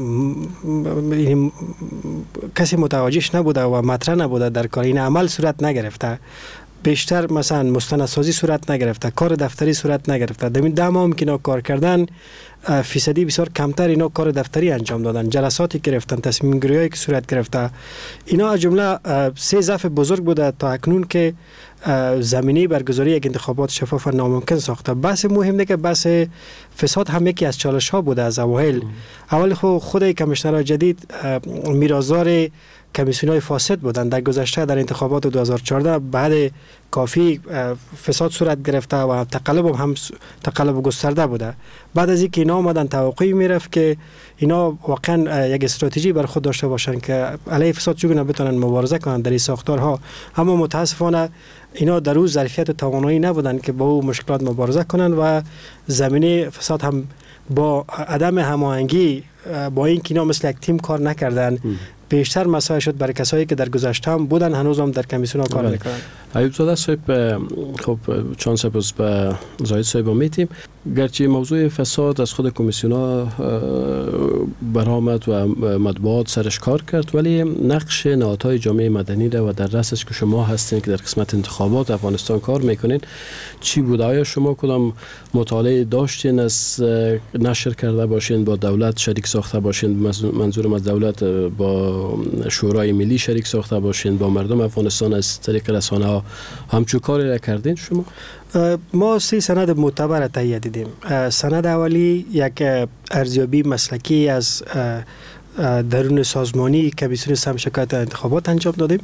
کسی متوجهش نبوده و مطرح نبوده در کار این عمل صورت نگرفته. بیشتر مثلا مستندسازی صورت نگرفته، کار دفتری صورت نگرفته. در این ده ماه که اینا کار کردن فیصدی بسیار کمتر اینا کار دفتری انجام دادن، جلساتی گرفتن، تصمیم گیری‌هایی که صورت گرفته. اینا از جمله سه ضعف بزرگ بوده تا اکنون که زمینه برگزاری یک انتخابات شفاف ناممکن ساخته. بحث مهم که بحث فساد هم یکی از چالش ها بوده از اوایل. اول خود خود کمیشنرهای جدید میراثدار کمیسیون‌های فاسد بودند. در گذشته در انتخابات دو هزار و چهارده بعد کافی فساد صورت گرفته و تقلب هم تقلب گسترده بوده. بعد از اینکه اینا آمدن توقعی میرفت که اینا واقعا یک استراتژی بر خود داشته باشن که علیه فساد چگونه بتونن مبارزه کنن در این ساختارها. اما متاسفانه اینا در روز ظرفیت و توانایی نبودن که با او مشکلات مبارزه کنن و زمینه فساد هم با عدم هماهنگی، با این که اینا مثل یک تیم کار نکردن، بیشتر مسائل شد برای کسایی که در گذشته هم بودن هنوز هم در کمیسیون ها کار میکنن. ایوب زاده صاحب، خب چند سپاس به زاهد صاحب میتیم. گرچه موضوع فساد از خود کمیسیون ها برآمد و مطبوعات سرش کار کرد، ولی نقش نهادهای جامعه مدنی ده و در رأسش که شما هستین که در قسمت انتخابات افغانستان کار میکنین چی بود؟ آیا شما کدام مطالعه داشتین از نشر کرده باشین، با دولت شریک ساخته باشین، منظورم از دولت با شورای ملی شریک ساخته باشین، با مردم افغانستان از طریق رسانه ها همچون کاری را کردین شما؟ ما سی سند معتبر تهیه دیدیم. سند اولی یک ارزیابی مسلکی از درون سازمانی کمیسیون سم شکایت انتخابات انجام دادیم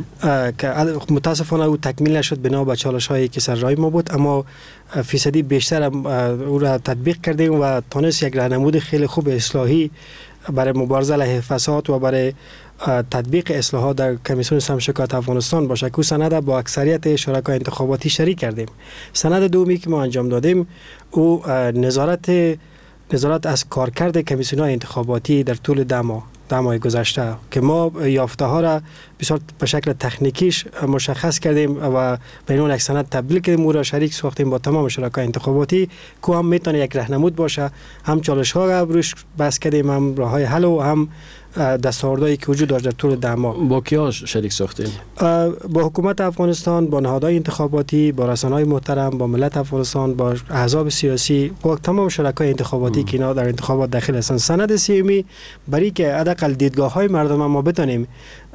که متاسفانه او تکمیل نشد بنا به چالش هایی که سر راه ما بود، اما فیصدی بیشتر او را تطبیق کردیم و تونست یک راهنمود خیلی خوب اصلاحی برای مبارزه علیه فساد و برای تطبیق اصلاحات در کمیسیون سم شکایت افغانستان باشه که سند با اکثریت شرکای انتخاباتی شریک کردیم. سند دومی که ما انجام دادیم او نظارت نظارت از کارکرد کمیسیون انتخاباتی در طول ده ماه ده ماه گذشته که ما یافته ها را بسیار به شکل تکنیکیش مشخص کردیم و به عنوان یک سند تبدیل کردیم، او را شریک ساختیم با تمام شرکای انتخاباتی که هم میتونه یک راهنمود باشه، هم چالش ها را روش بحث کردیم، هم راه های حل و هم دستاوردهایی که وجود داشت در طول ده ماه. با کیا شریک ساختیم؟ با حکومت افغانستان، با نهادهای انتخاباتی، با رسانه‌های محترم، با ملت افغانستان، با احزاب سیاسی، با تمام شرکای انتخاباتی که اینا در انتخابات داخل هستند. سند سیمی برای که حداقل دیدگاه‌های مردم ما بتونیم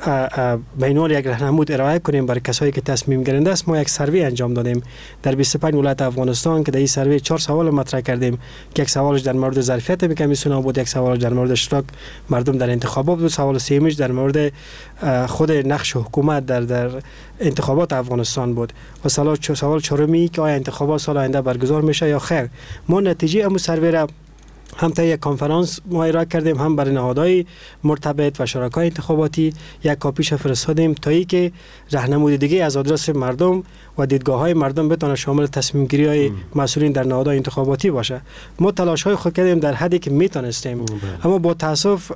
به نوع یک راهنمود ارائه کنیم برای کسایی که تصمیم گیرنده است. ما یک سروی انجام دادیم در بیست و پنج ولایت افغانستان که در این سروی چهار سوال مطرح کردیم که یک سوالش در مورد ظرفیت کمیسیون بود، یک سوال در مورد اشتراک مردم در انتخابات بود، سوال سومیش در مورد خود نقش حکومت در در انتخابات افغانستان بود و سوال سوال چهارمی که آیا انتخابات سال آینده برگزار میشه یا خیر. ما نتیجه امو سروی را هم تا یک کنفرانس ما ارائه کردیم، هم برای نهادهای مرتبط و شرکای انتخاباتی یک کاپیش فرستادیم تا ای که راهنمود دیگه از آدرس مردم و دیدگاه‌های مردم بتونه شامل تصمیم گیری‌های مسئولین در نهادهای انتخاباتی باشه. ما تلاش‌های خود کردیم در حدی که میتونستیم، اما با تاسف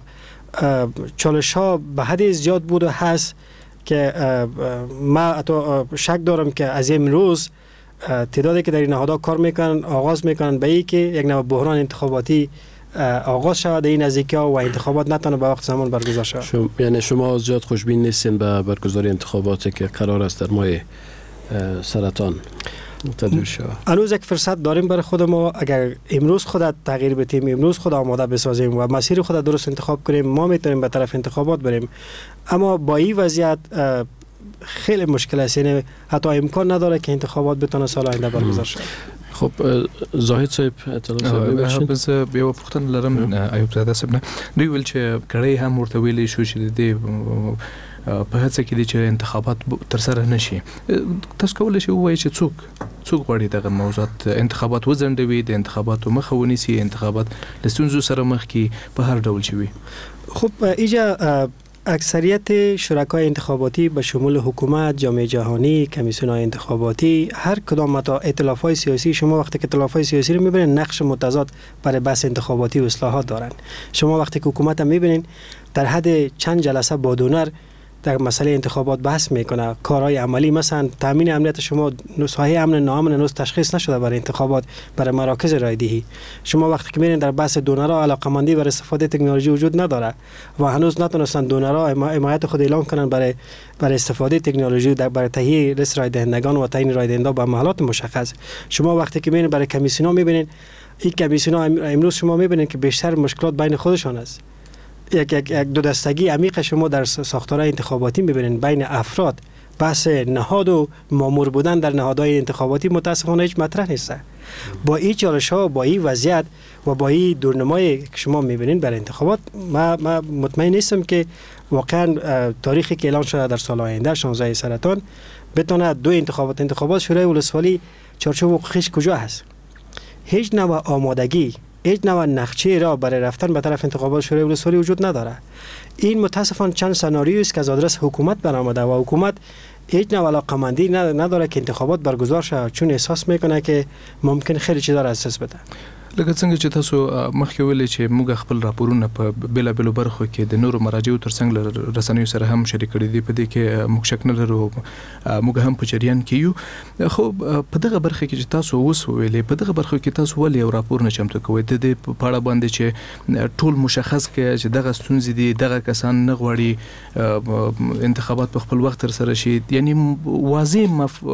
چالش‌ها به حدی زیاد بود و هست که ما شک دارم که از امروز تعدادی که در این نهادها کار میکنن آغاز میکنن به این که یک نوع بحران انتخاباتی آغاز شود این نزدیکی‌ها و انتخابات نتونه به وقت زمان برگزار شود. شما یعنی شما زیاد خوشبین نیستین به برگزاری انتخاباتی که قرار است در ماه سرطان تدبیر شود؟ هنوز یک فرصت داریم برای خود ما. اگر امروز خودت تغییر بدیم، امروز خود آماده بسازیم و مسیر خود درست انتخاب کنیم، ما میتونیم به طرف انتخابات بریم. اما با این وضعیت خیلی مشکل است، یعنی حتی امکان نداره که انتخابات بتونه سال آینده برگزار شود. خب زاهد صاحب اطلاع باشین. بس بیا پختن لرم ایوب زاده صاحب نه دوی ول چې کړي هم ورته ویلې شو چې د په هڅه کې دي چې انتخابات تر سره نشي. تاسو کولای شئ ووایئ چې څوک څوک غواړي دغه موضوعات انتخابات وځنډوي، د انتخاباتو مخه ونیسي، انتخابات له ستونزو سره مخ کی په هر ډول شي؟ خب ایجا اکثریت شرکای انتخاباتی به شمول حکومت، جامعه جهانی، کمیسیون‌های انتخاباتی، هر کدام تا ائتلاف‌های سیاسی، شما وقتی که ائتلاف‌های سیاسی رو می‌بینید نقش متضاد برای بحث انتخاباتی و اصلاحات دارن. شما وقتی که حکومت هم می‌بینید در حد چند جلسه با دونر در مسئله انتخابات بحث میکنه، کارهای عملی مثلا تامین امنیت شما ساحه امن ناامن هنوز تشخیص نشده برای انتخابات، برای مراکز رایدهی. شما وقتی که میرین در بحث دونرها علاقمندی برای استفاده تکنولوژی وجود نداره و هنوز نتونستن دونرها حمایت خود اعلام کنن برای برای استفاده تکنولوژی در برای تهیه لیست رای دهندگان و تعیین رای دهنده به محلات مشخص. شما وقتی که میرین برای کمیسیون‌ها میبینید این کمیسیون‌ها امروز شما میبینید که بیشتر مشکلات بین خودشان است. یک یک دو دستگی عمیق شما در ساختارهای انتخاباتی می‌بینید بین افراد. بحث نهاد و مامور بودن در نهادهای انتخاباتی متاسفانه هیچ مطرح نیست. با این چالش‌ها، با این وضعیت و با این دورنمایی که شما می‌بینید برای انتخابات، ما ما مطمئن نیستم که واقعا تاریخی که اعلان شده در سال آینده شانزده سرطان بتونه دو انتخابات انتخابات شورای ولسوالی چارچوب حقوقیش کجا هست؟ هیچ نوع آمادگی هیچ نوع نقشه را برای رفتن به طرف انتخابات شورای ولسوالی وجود نداره. این متاسفانه چند سناریویی است که از آدرس حکومت برآمده و حکومت هیچ نوع علاقه‌مندی نداره که انتخابات برگزار شود، چون احساس میکنه که ممکن خیلی چیزا را از دست بده. لکه څنګه چې تاسو مخکې ویلي چې موږ خپل راپورونه په بیلابېلو برخو کې د نورو مراجعو ترڅنګ له رسنیو سره هم شریک کړي دي، په دې کې موږ شک نه لرو موږ هم په جریان کې یو. خو په دغه برخه کې چې تاسو اوس ویلي، په دغه برخه کې تاسو ولې یو راپور نه چمتو کوئ د دې په اړه باندې چې ټول مشخص کړي چې دغه ستونزې دي، دغه کسان نه غواړي انتخابات په خپل وخت سره شي، یعنی واضح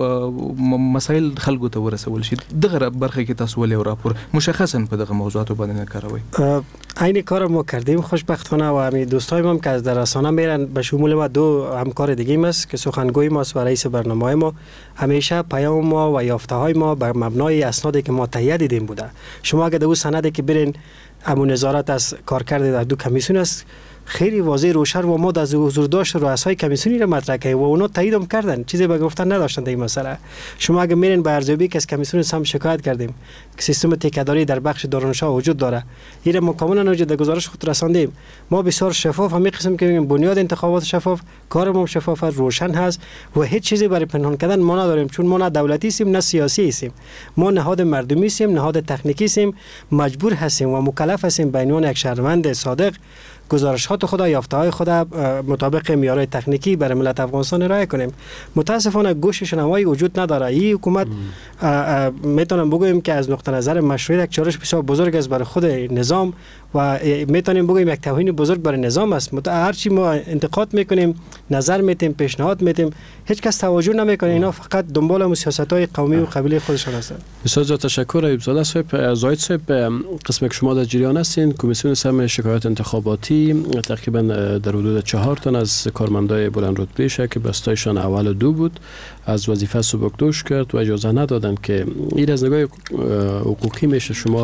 مسایل خلکو ته ورسول شي. دغه برخه کې تاسو ولې یو راپور مشخص په دغه موضوعاتو باندې نه کاروي؟ عین کار ما کردیم خوشبختانه و همین دوستای ما که در رسانه میرن، به شمول ما دو همکار دیگه است که سخنگوی ما و رئیس برنامه ما، همیشه پیام ما و یافته های ما بر مبنای اسنادی که ما تهیه دیدیم بوده. شما اگه دو سندی که برین امون نظارت از کارکرد در دو کمیسیون است، خیلی واضح روشن و ما از حضور داشت رؤسای کمیسیونی را مطرح کردیم و اونا تایید هم کردن، چیزی به گفتن نداشتن در این مسئله. شما اگه میرین به ارزیابی که از کمیسیون هم شکایت کردیم که سیستم تکیه‌داری در بخش دارالانشا وجود داره، این ما کاملا وجود در گزارش خود رساندیم. ما بسیار شفاف همین قسم که میگیم بنیاد انتخابات شفاف، کارمون شفاف روشن هست و هیچ چیزی برای پنهان کردن ما نداریم، چون ما نه دولتی هستیم نه سیاسی هستیم. ما نهاد مردمی هستیم، نهاد تکنیکی هستیم، مجبور هستیم و مکلف هستیم به عنوان یک شهروند صادق گزارشات خود، یافته‌های خود مطابق معیارهای تکنیکی برای ملت افغانستان ارائه کنیم. متاسفانه گوش شنوایی وجود نداره. این حکومت میتونم بگویم که از نقطه نظر مشروعیت یک چالش بسیار بزرگ است برای خود نظام و میتونیم بگویم یک توهین بزرگ برای نظام است. هر چی ما انتقاد میکنیم، نظر میتیم، پیشنهاد میتیم، هیچ کس توجه نمیکنه. اینا فقط دنبال سیاست‌های قومی و قبیله خودشان هستند. بسیار تشکر ایوب زاده صاحب. زاید صاحب، قسمی که شما در جریان هستین، کمیسیون سم شکایات انتخاباتی تقریبا در حدود چهار تن از کارمندای بلند رتبه‌اش که بستایشان اول دو بود از وظیفه سبکدوش کرد و اجازه ندادند که این از نگاه حقوقی میشه شما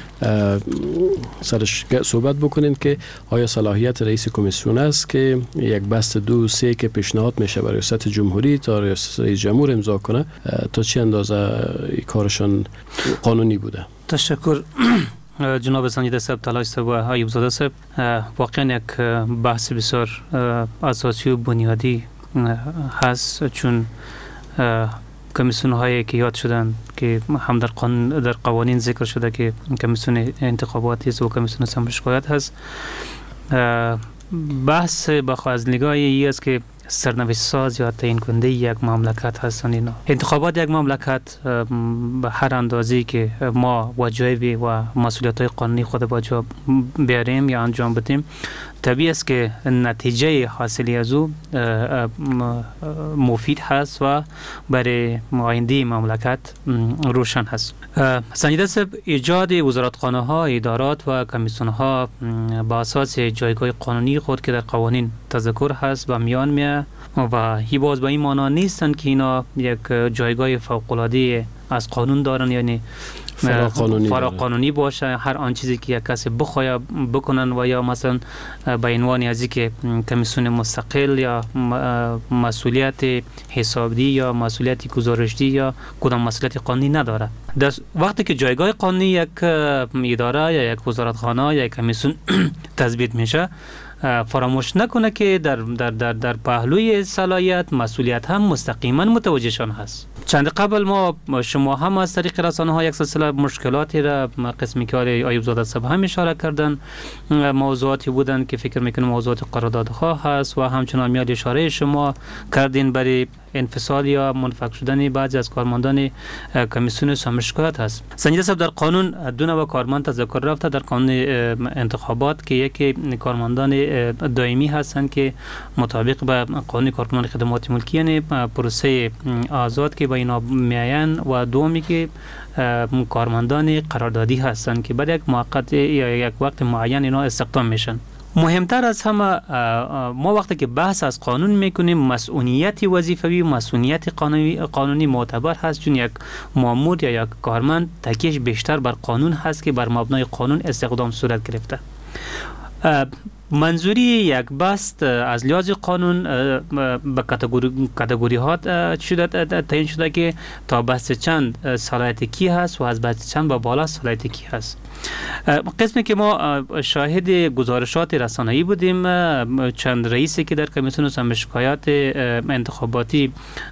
سرش صحبت بکنین که آیا صلاحیت رئیس کمیسیون است که یک بست دو سه که پیشنهاد میشه برای ریاست جمهوری تا رئیس جمهور امضا کنه تا چه اندازه کارشان قانونی بوده؟ تشکر جناب سنجیده صاحب، تلاش صاحب و ایوب زاده صاحب. واقعا یک بحث بسیار اساسی و بنیادی هست، چون کمیسیون هایی که یاد شدن که هم در قانون در قوانین ذکر شده که کمیسیون انتخاباتی است و کمیسیون سم شکایت هست. بحث بخواه از نگاه ای است که سرنوشت ساز یا تعیین کننده یک مملکت هستند. اینا انتخابات یک مملکت به هر اندازه‌ای که ما واجبی و مسئولیت‌های قانونی خود با جا بیاریم یا انجام بدیم، طبیعی است که نتیجه حاصلی از او مفید هست و برای آینده مملکت روشن هست. سنجیده صاحب، ایجاد وزارتخانه ها، ادارات و کمیسیون ها با اساس جایگاه قانونی خود که در قوانین تذکر هست و میان میه و هی باز به این معنا نیستند که اینا یک جایگاه فوق العاده از قانون دارن، یعنی فرا قانونی, فرا قانونی باشه. هر آن چیزی که یک کسی بخواد بکنن و یا مثلا به عنوان از اینکه کمیسیون مستقل یا مسئولیت حسابدهی یا مسئولیت گزارشدهی یا کدام مسئولیت قانونی نداره. در وقتی که جایگاه قانونی یک اداره یا یک وزارتخانه یا یک کمیسیون تثبیت میشه، فراموش نکنه که در در در در پهلوی صلاحیت مسئولیت هم مستقیما متوجهشان هست. چند قبل ما شما هم از طریق رسانه ها یک سلسله مشکلاتی را قسمی که ایوب زاده صاحب هم اشاره کردن، موضوعاتی بودن که فکر میکنم موضوعات قراردادها هست و همچنان میاد اشاره شما کردین برای انفصال یا منفک شدن بعضی از کارمندان کمیسیون سم شکایت هست. سنجیده صاحب، در قانون دو نوع کارمند تذکر رفته. در قانون انتخابات که یکی کارمندان دائمی هستند که مطابق به قانون کارکنان خدمات ملکی یعنی پروسه آزاد که با اینا میاین، و دومی که کارمندان قراردادی هستند که بعد یک موقت یا یک وقت معین اینا استخدام میشن. مهمتر از همه ما وقتی که بحث از قانون میکنیم، مسئولیت وظیفوی و مسئولیت قانونی قانونی معتبر هست، چون یک مامور یا یک کارمند تکیهش بیشتر بر قانون هست که بر مبنای قانون استخدام صورت گرفته. منظوری یک بست از لحاظ قانون به کاتگوری کاتگوری ها شده تعیین شده که تا بست چند صلاحیت کی هست و از بست چند با بالا صلاحیت کی هست. قسمی که ما شاهد گزارشات رسانه‌ای بودیم، چند رئیسی که در کمیسیون سم شکایات انتخاباتی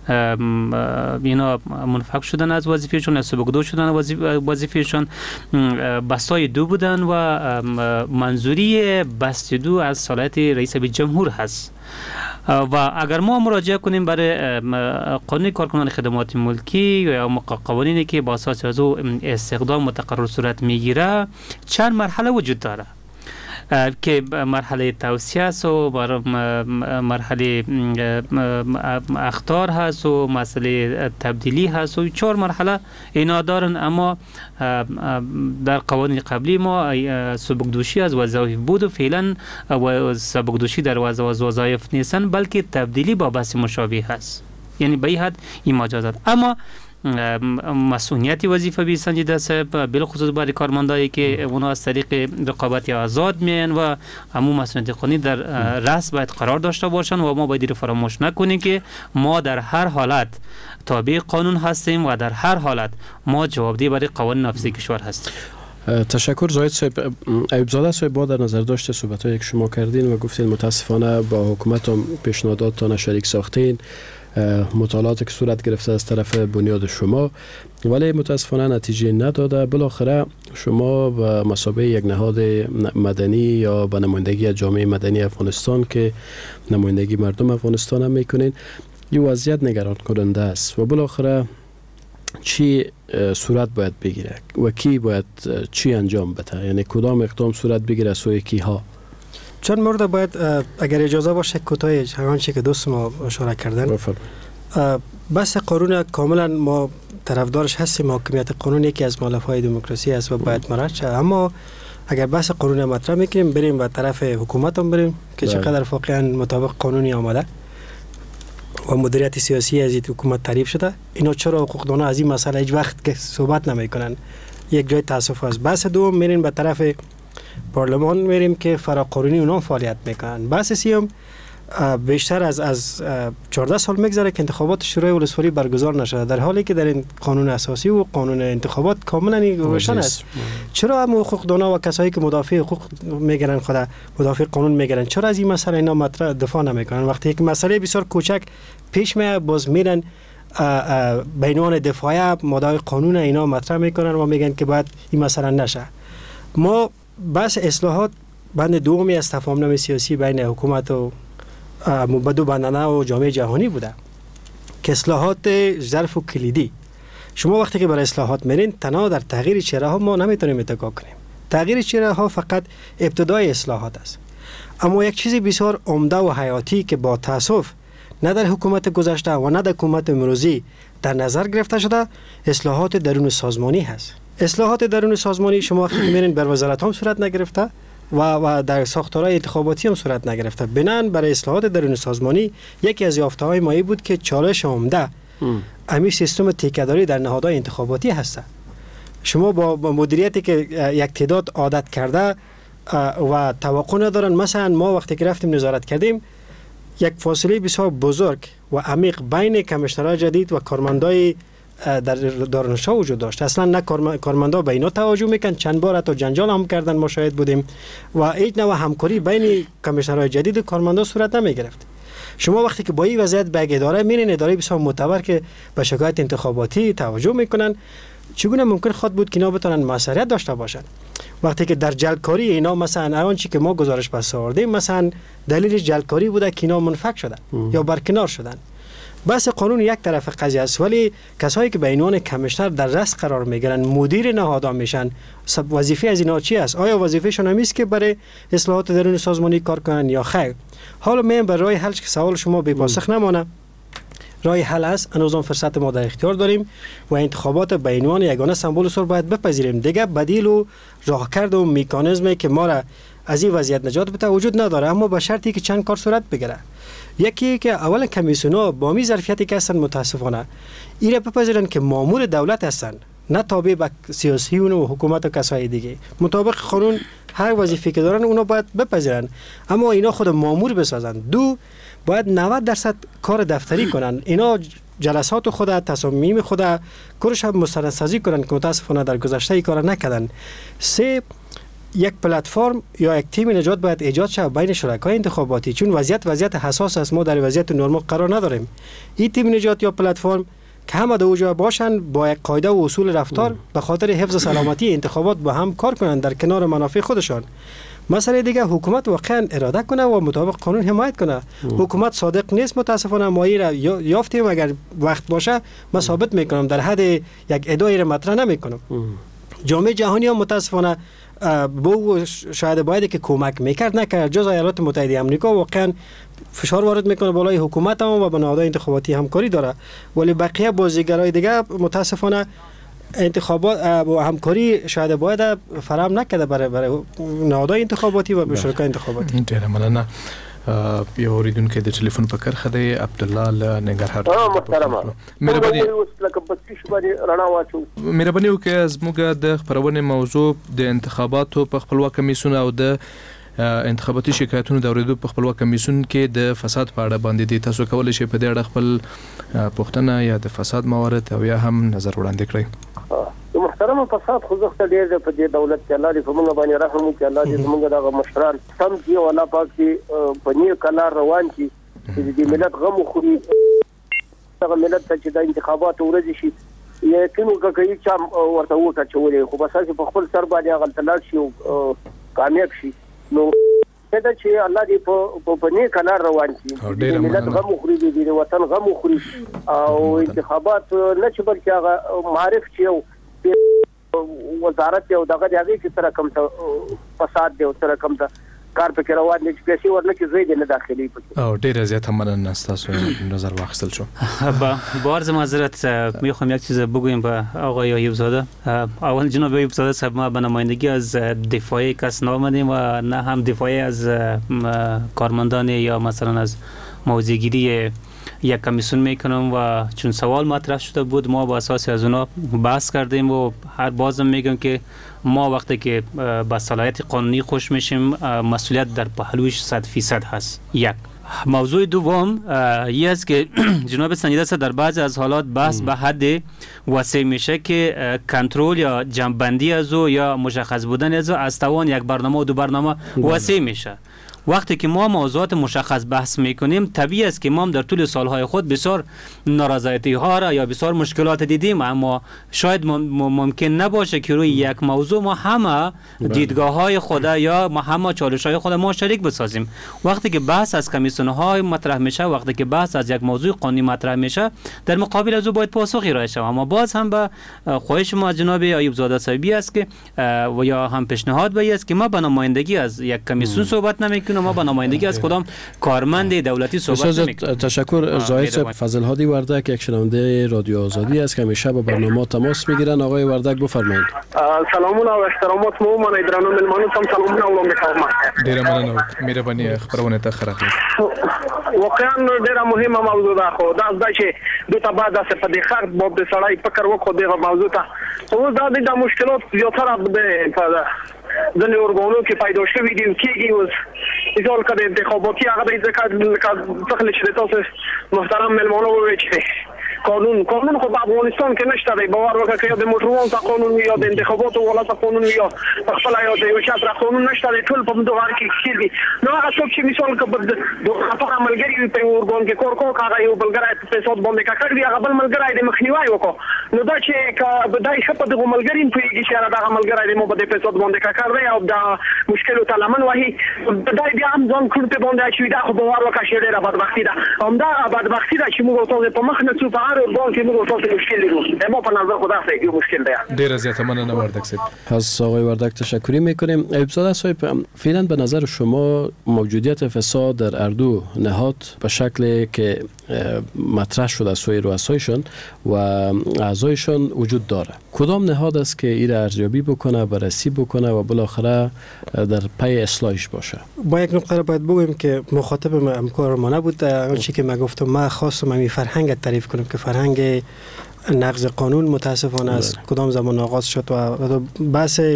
اینا منفک شدن از وظیفهشون، سبکدو شدن وظیفهشون، بستای دو بودن و منظوری بست دو از صلاحیت رئیس جمهور هست. و اگر ما مراجعه کنیم برای قانون کارکنان خدمات ملکی یا قوانینی که با اساس از استخدام متقرر صورت میگیره، چند مرحله وجود داره که مرحله توصیه است و مرحله اخطار هست و مسئله تبدیلی هست و چهار مرحله اینا دارن. اما در قوانین قبلی ما سبکدوشی از وظایف بود و فعلا سبکدوشی در وظایف نیستن، بلکه تبدیلی با بحث مشابه هست. یعنی به این حد این مجازات. اما مسئولیت وظیفه بی سنجیده است، بالخصوص برای کارمندایی که اونا از طریق رقابت آزاد میان و همون مسئولیت قانونی در رأس باید قرار داشته باشن و ما باید فراموش نکنیم که ما در هر حالت تابع قانون هستیم و در هر حالت ما جوابدهی برای قوانین نافذ کشور هستیم. تشکر. زاهد صاحب، ایوب زاده صاحب، با در نظر داشته صحبتایی که شما کردین و گفتین متاسفانه با حکومت هم پیشنهاداتتان شریک ساختین، مطالعاتی که صورت گرفته از طرف بنیاد شما، ولی متاسفانه نتیجه نداده. بالاخره شما به مثابه یک نهاد مدنی یا به نمایندگی جامعه مدنی افغانستان که نمایندگی مردم افغانستان هم میکنین، این وضعیت نگران کننده است و بالاخره چی صورت باید بگیره و کی باید چی انجام بده؟ یعنی کدام اقدام صورت بگیره سوی کی ها؟ چند مورد باید اگر اجازه باشه کوتاه همان چیزی که دوست ما اشاره کردن. بس قانون کاملا ما طرفدارش هستیم، حاکمیت قانون یکی از مؤلفه‌های دموکراسی است و باید مراعات شه. اما اگر بحث قانون مطرح میکنیم بریم به طرف حکومت هم بریم که چقدر واقعا مطابق قانونی آمده و مدیریت سیاسی از این حکومت تعریف شده، اینا چرا حقوقدانا از این مسئله هیچ وقت که صحبت نمیکنن؟ یک جای تاسف است. بحث دوم میریم به طرف پارلمان، میریم که فراقانونی اونا فعالیت میکنن. بحث سیوم بیشتر از از چهارده سال میگذره که انتخابات شورای ولسوالی برگزار نشده، در حالی که در این قانون اساسی و قانون انتخابات کاملا روشن است. چرا هم حقوقدانا و کسایی که مدافع حقوق میگیرن، خدا مدافع قانون میگیرن، چرا از این مسئله اینا مطرح دفاع نمیکنن؟ وقتی که مسئله بسیار کوچک پیش میاد باز میرن به عنوان دفاع مدافع قانون اینا مطرح میکنن و میگن که باید این مسئله نشه. ما بحث اصلاحات بند دومی از تفاهمنامه سیاسی بین حکومت و مبادو بندانه و جامعه جهانی بوده که اصلاحات ظرف و کلیدی. شما وقتی که برای اصلاحات میرین تنها در تغییر چهره ها ما نمیتونیم اتکا کنیم. تغییر چهره ها فقط ابتدای اصلاحات است. اما یک چیزی بسیار عمده و حیاتی که با تاسف نه در حکومت گذشته و نه در حکومت امروزی در نظر گرفته شده، اصلاحات درون سازمانی هست. اصلاحات درون سازمانی شما وقتی میرین بر وزارت هم صورت نگرفته و و در ساختارهای انتخاباتی هم صورت نگرفته. بنان برای اصلاحات درون سازمانی یکی از یافته‌های ما بود که چالش عمده امی سیستم تیکه‌داری در نهادهای انتخاباتی هست. شما با, با مدیریتی که یک تعداد عادت کرده و توقع ندارن، مثلا ما وقتی که رفتیم نظارت کردیم یک فاصله بسیار بزرگ و عمیق بین کمیشنرهای جدید و کارمندای در دارالانشا وجود داشت. اصلا نه کارمندا به اینا توجه میکن، چند بار حتی جنجال هم کردن، ما شاهد بودیم و هیچ نوع همکاری بین کمیشنرهای جدید و کارمندا صورت نمیگرفت. شما وقتی که با این وضعیت به اداره میرین، اداره بسیار معتبر که به شکایت انتخاباتی توجه میکنن، چگونه ممکن خود بود که اینا بتونن مسئولیت داشته باشن؟ وقتی که در جلبکاری اینا مثلا الان چی که ما گزارش پس آوردیم، مثلا دلیل جلبکاری بوده که اینا منفک شدن یا برکنار شدن. بس قانون یک طرف قضیه است، ولی کسایی که به عنوان کمیشنر در رأس قرار میگیرن، مدیر نهادها میشن، وظیفه از اینا چی است؟ آیا وظیفهشون هم است که برای اصلاحات درون سازمانی کار کنن یا خیر؟ حالا میام به راه حل که سوال شما بی پاسخ نمانه. راه حل است، هنوز فرصت ما در اختیار داریم و انتخابات به عنوان یگانه سمبل سر باید بپذیریم. دیگه بدیل و راهکرد و مکانیزمی که ما را از این وضعیت نجات بده وجود نداره، اما به شرطی که چند کار صورت بگیره. یکی که اول کمیسیون‌ها با می ظرفیتی که هستن متاسفانه ایره بپذیرن که مامور دولت هستن، نه تابع به سیاسیون و حکومت و کسای دیگه. مطابق قانون هر وظیفه که دارن اونا باید بپذیرن، اما اینا خود مامور بسازن. دو، باید نود درصد کار دفتری کنن. اینا جلسات خود، تصامیم خود کارش هم مستندسازی کنن که متاسفانه در گذشته ای کار نکردن. سه، یک پلتفرم یا یک تیم نجات باید ایجاد شود بین شرکای انتخاباتی، چون وضعیت وضعیت حساس است، ما در وضعیت نرمال قرار نداریم. این تیم نجات یا پلتفرم که همه در اونجا باشن، با یک قاعده و اصول رفتار به خاطر حفظ سلامتی انتخابات با هم کار کنند در کنار منافع خودشان. مسئله دیگه، حکومت واقعا اراده کنه و مطابق قانون حمایت کنه. حکومت صادق نیست متاسفانه، ما را یافتیم. اگر وقت باشه من ثابت میکنم در حد یک ادعای را مطرح نمیکنم. جامعه جهانی هم متاسفانه بو شاید باید که کمک میکرد نکرد. جز ایالات متحده آمریکا واقعا فشار وارد میکنه بالای حکومت هم و با نهادهای انتخاباتی همکاری داره، ولی بقیه بازیگرای دیگه متاسفانه انتخابات و همکاری شاید باید فراهم نکرده برای برای نهادهای انتخاباتی و شرکای انتخاباتی. ډیره مننه. یو اوریدونکو د ټلیفون په کرخه دی عبدالله له ننګرهار. محترمه مهرباني لکه په څه باندې رڼا واچو. مهرباني وکړئ زموږ د خبرونې موضوع د انتخاباتو په خپلواک کمیسیون او د انتخاباتي شکایتونو د اوریدو په خپلواک کمیسیون کې د فساد په اړه باندې دي. تاسو کولای شئ په دې اړه خپل پوښتنه یا د فساد موارد او یا هم نظر وړاندې کړئ. محترمه فساد خو زخت ډیر په دې دولت کې الله دې په موږ باندې رحم وکړي، الله دې موږ دغه مشران سم کې او الله پاک دې په نیک کلار روان کړي چې دې ملت غم وخوري. دغه ملت ته چې د انتخابات ورځ شي یقین وکړي چې ورته وټه چولې خو بس په خپل سر باندې هغه تلاش شي او کامیاب شي. نو دا چې الله دې په په نیک کلار روان کړي، ملت غم وخوري، دې وطن غم وخوري او انتخابات نه چې بلکې هغه معرف چې وزارت یو دغه دی چې سره کوم فساد دی او سره کوم کار پکې روان دي چې پیسې ورنه کې زوی نه داخلي پکې. او ډیره زیاته مننه تاسو نظر واخیستل شو. با با عرض معذرت میخوام یک چیز بگویم به آقای ایوب زاده. اول جناب ایوب زاده صاحب، ما به نمایندگی از دفاعی کس نآمدیم و نه هم دفاعی از کارمندان یا مثلا از موضع‌گیری یک کمیسیون میکنم و چون سوال مطرح شده بود ما با اساس از اونا بحث کردیم و هر بازم میگم که ما وقتی که با صلاحیت قانونی خوش میشیم مسئولیت در پهلوش صد فیصد هست. یک موضوع دوم این است که جناب سنجیده صاحب در بعضی از حالات بحث به حد وسیع میشه که کنترل یا جمع‌بندی از او یا مشخص بودن از او از توان یک برنامه و دو برنامه وسیع میشه. وقتی که ما موضوعات مشخص بحث میکنیم طبیعی است که ما در طول سالهای خود بسیار نارضایتی ها را یا بسیار مشکلات دیدیم، اما شاید ممکن نباشه که روی یک موضوع ما همه دیدگاه های خود یا ما همه چالش های خود ما شریک بسازیم. وقتی که بحث از کمیسیون های مطرح میشه، وقتی که بحث از یک موضوع قانونی مطرح میشه، در مقابل از او باید پاسخی ارائه شود. اما باز هم به خواهش ما جناب ایوب زاده صاحبی است که و یا هم پیشنهاد به است که ما به نمایندگی از یک کمیسیون صحبت نمیکنیم، ما با نمایندگی از کدام کارمند دولتی صحبت نمی‌کنیم. تشکر. زاهد صاحب فضل هادی وردک یک شنونده رادیو آزادی است که همیشه با برنامه تماس میگیرن. آقای وردک بفرمایید. سلامونه او احترامات مو من درنو ملمنو تم سلامونه وړاندې کوم. ډیره مننه. مهرباني خبرونه ته خراغلی. واقعا ډیره مهمه موضوع ده، خو دا ځکه چې د تبا د په دې خرد باب د سړی فکر وکړو دغه موضوع ته. خو دا د مشکلات زیاتره ده په ځنې ورغونو کې پیدا شوي دي کېږي. اوس ځول کده انتخاباتي هغه د ځکه څخه چې تاسو محترم ملمنو وویل چې قانون قانون خو په افغانستان کې نشته دی. باور وکړئ که د موټروان ته قانون یا د انتخاباتو ولایت قانون یا خپل یا د یو چا سره قانون نشته دی، ټول په دغه کې کېږي. نو هغه څوک چې مثال که د خپل عملګری په ورغون کې کور کو هغه یو بلګری په پیسو باندې کړی دی، هغه بل ملګری د مخنیوي وکړو. نو دا چې که دای خپل د ملګری په یږي چې هغه ملګری د مو په پیسو باندې کړی او دا مشکل ته لمن وهي دای بیا هم ځان کړ په باندې چې دا خو باور وکړئ چې ډیره بدبختی ده. هم دا بدبختی ده چې موږ تاسو په مخ نه څو په هر ورغون کې موږ تاسو مشکل لرو. ما په نظر خدا سره یو مشکل ده. ډیره زیاته مننه وردک صاحب. از آقای وردک تشکری میکنیم. ایوب زاده صاحب، فعلا به نظر شما موجودیت فساد در اردو نهاد به شکلی که مطرح شده از سوی رؤسایشان و اعضایشان وجود داره، کدام نهاد است که این ارزیابی بکنه، بررسی بکنه و بالاخره در پی اصلاحش باشه؟ با یک نکته باید بگویم که مخاطب همکار ما نبود. اون چیزی که من گفتم ما خواستم همین فرهنگ تعریف کنم که فرهنگ نقض قانون متاسفانه است کدام زمان آغاز شد و بحث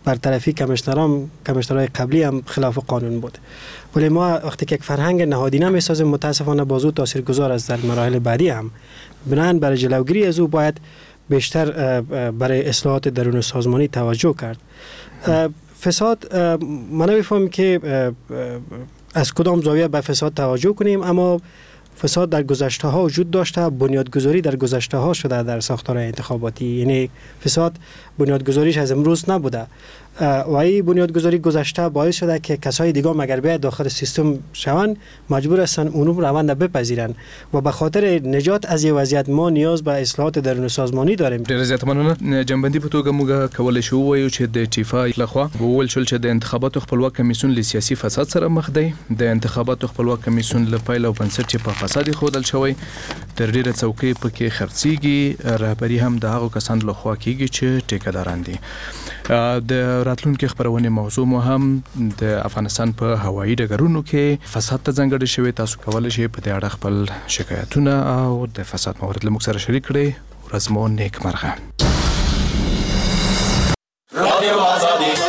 برطرفی کمیشنرام کمیشنرهای قبلی هم خلاف قانون بود. ولی ما وقتی که یک فرهنگ نهادینه میسازیم متاسفانه بازو تاثیرگذار است در مراحل بعدی هم. بنابراین برای جلوگیری از او باید بیشتر برای اصلاحات درون سازمانی توجه کرد. فساد من نمی‌فهمم که از کدام زاویه به فساد توجه کنیم، اما فساد در گذشته ها وجود داشته، بنیادگذاری در گذشته ها شده در ساختار انتخاباتی. یعنی فساد بنیادگذاریش از امروز نبوده و این بنیادگذاری گذشته باعث شده که کسای دیگه مگر بیاید داخل سیستم شوند مجبور هستن اونو روند بپذیرن و به خاطر نجات از این وضعیت ما نیاز به اصلاحات درون سازمانی داریم. ډیر زیات مننه. جنبندي په توګه موږ کولای شو وایو چې د ټیفا لخوا وول شول چې د انتخاباتو خپلواک کمیسیون له سیاسي فساد سره مخ دی. د انتخاباتو خپلواک کمیسیون له پیل او بنسټ په فساد خودل شوی، تر ډیره څوکۍ پکې خرڅيږي، رهبری هم د هغو کسانو لخوا کیږي چې ټیکداران دي. د راتلونکو خبرونه موضوع مو هم د افغانستان په هوایي ډګرونو کې فساد ته ځانګړی شوی. تاسو کولای شئ په دې اړه خپل شکایتونه او د فساد موارد له موږ سره شریک کړئ. ورځ مو نیک مرغه. رادیو آزادي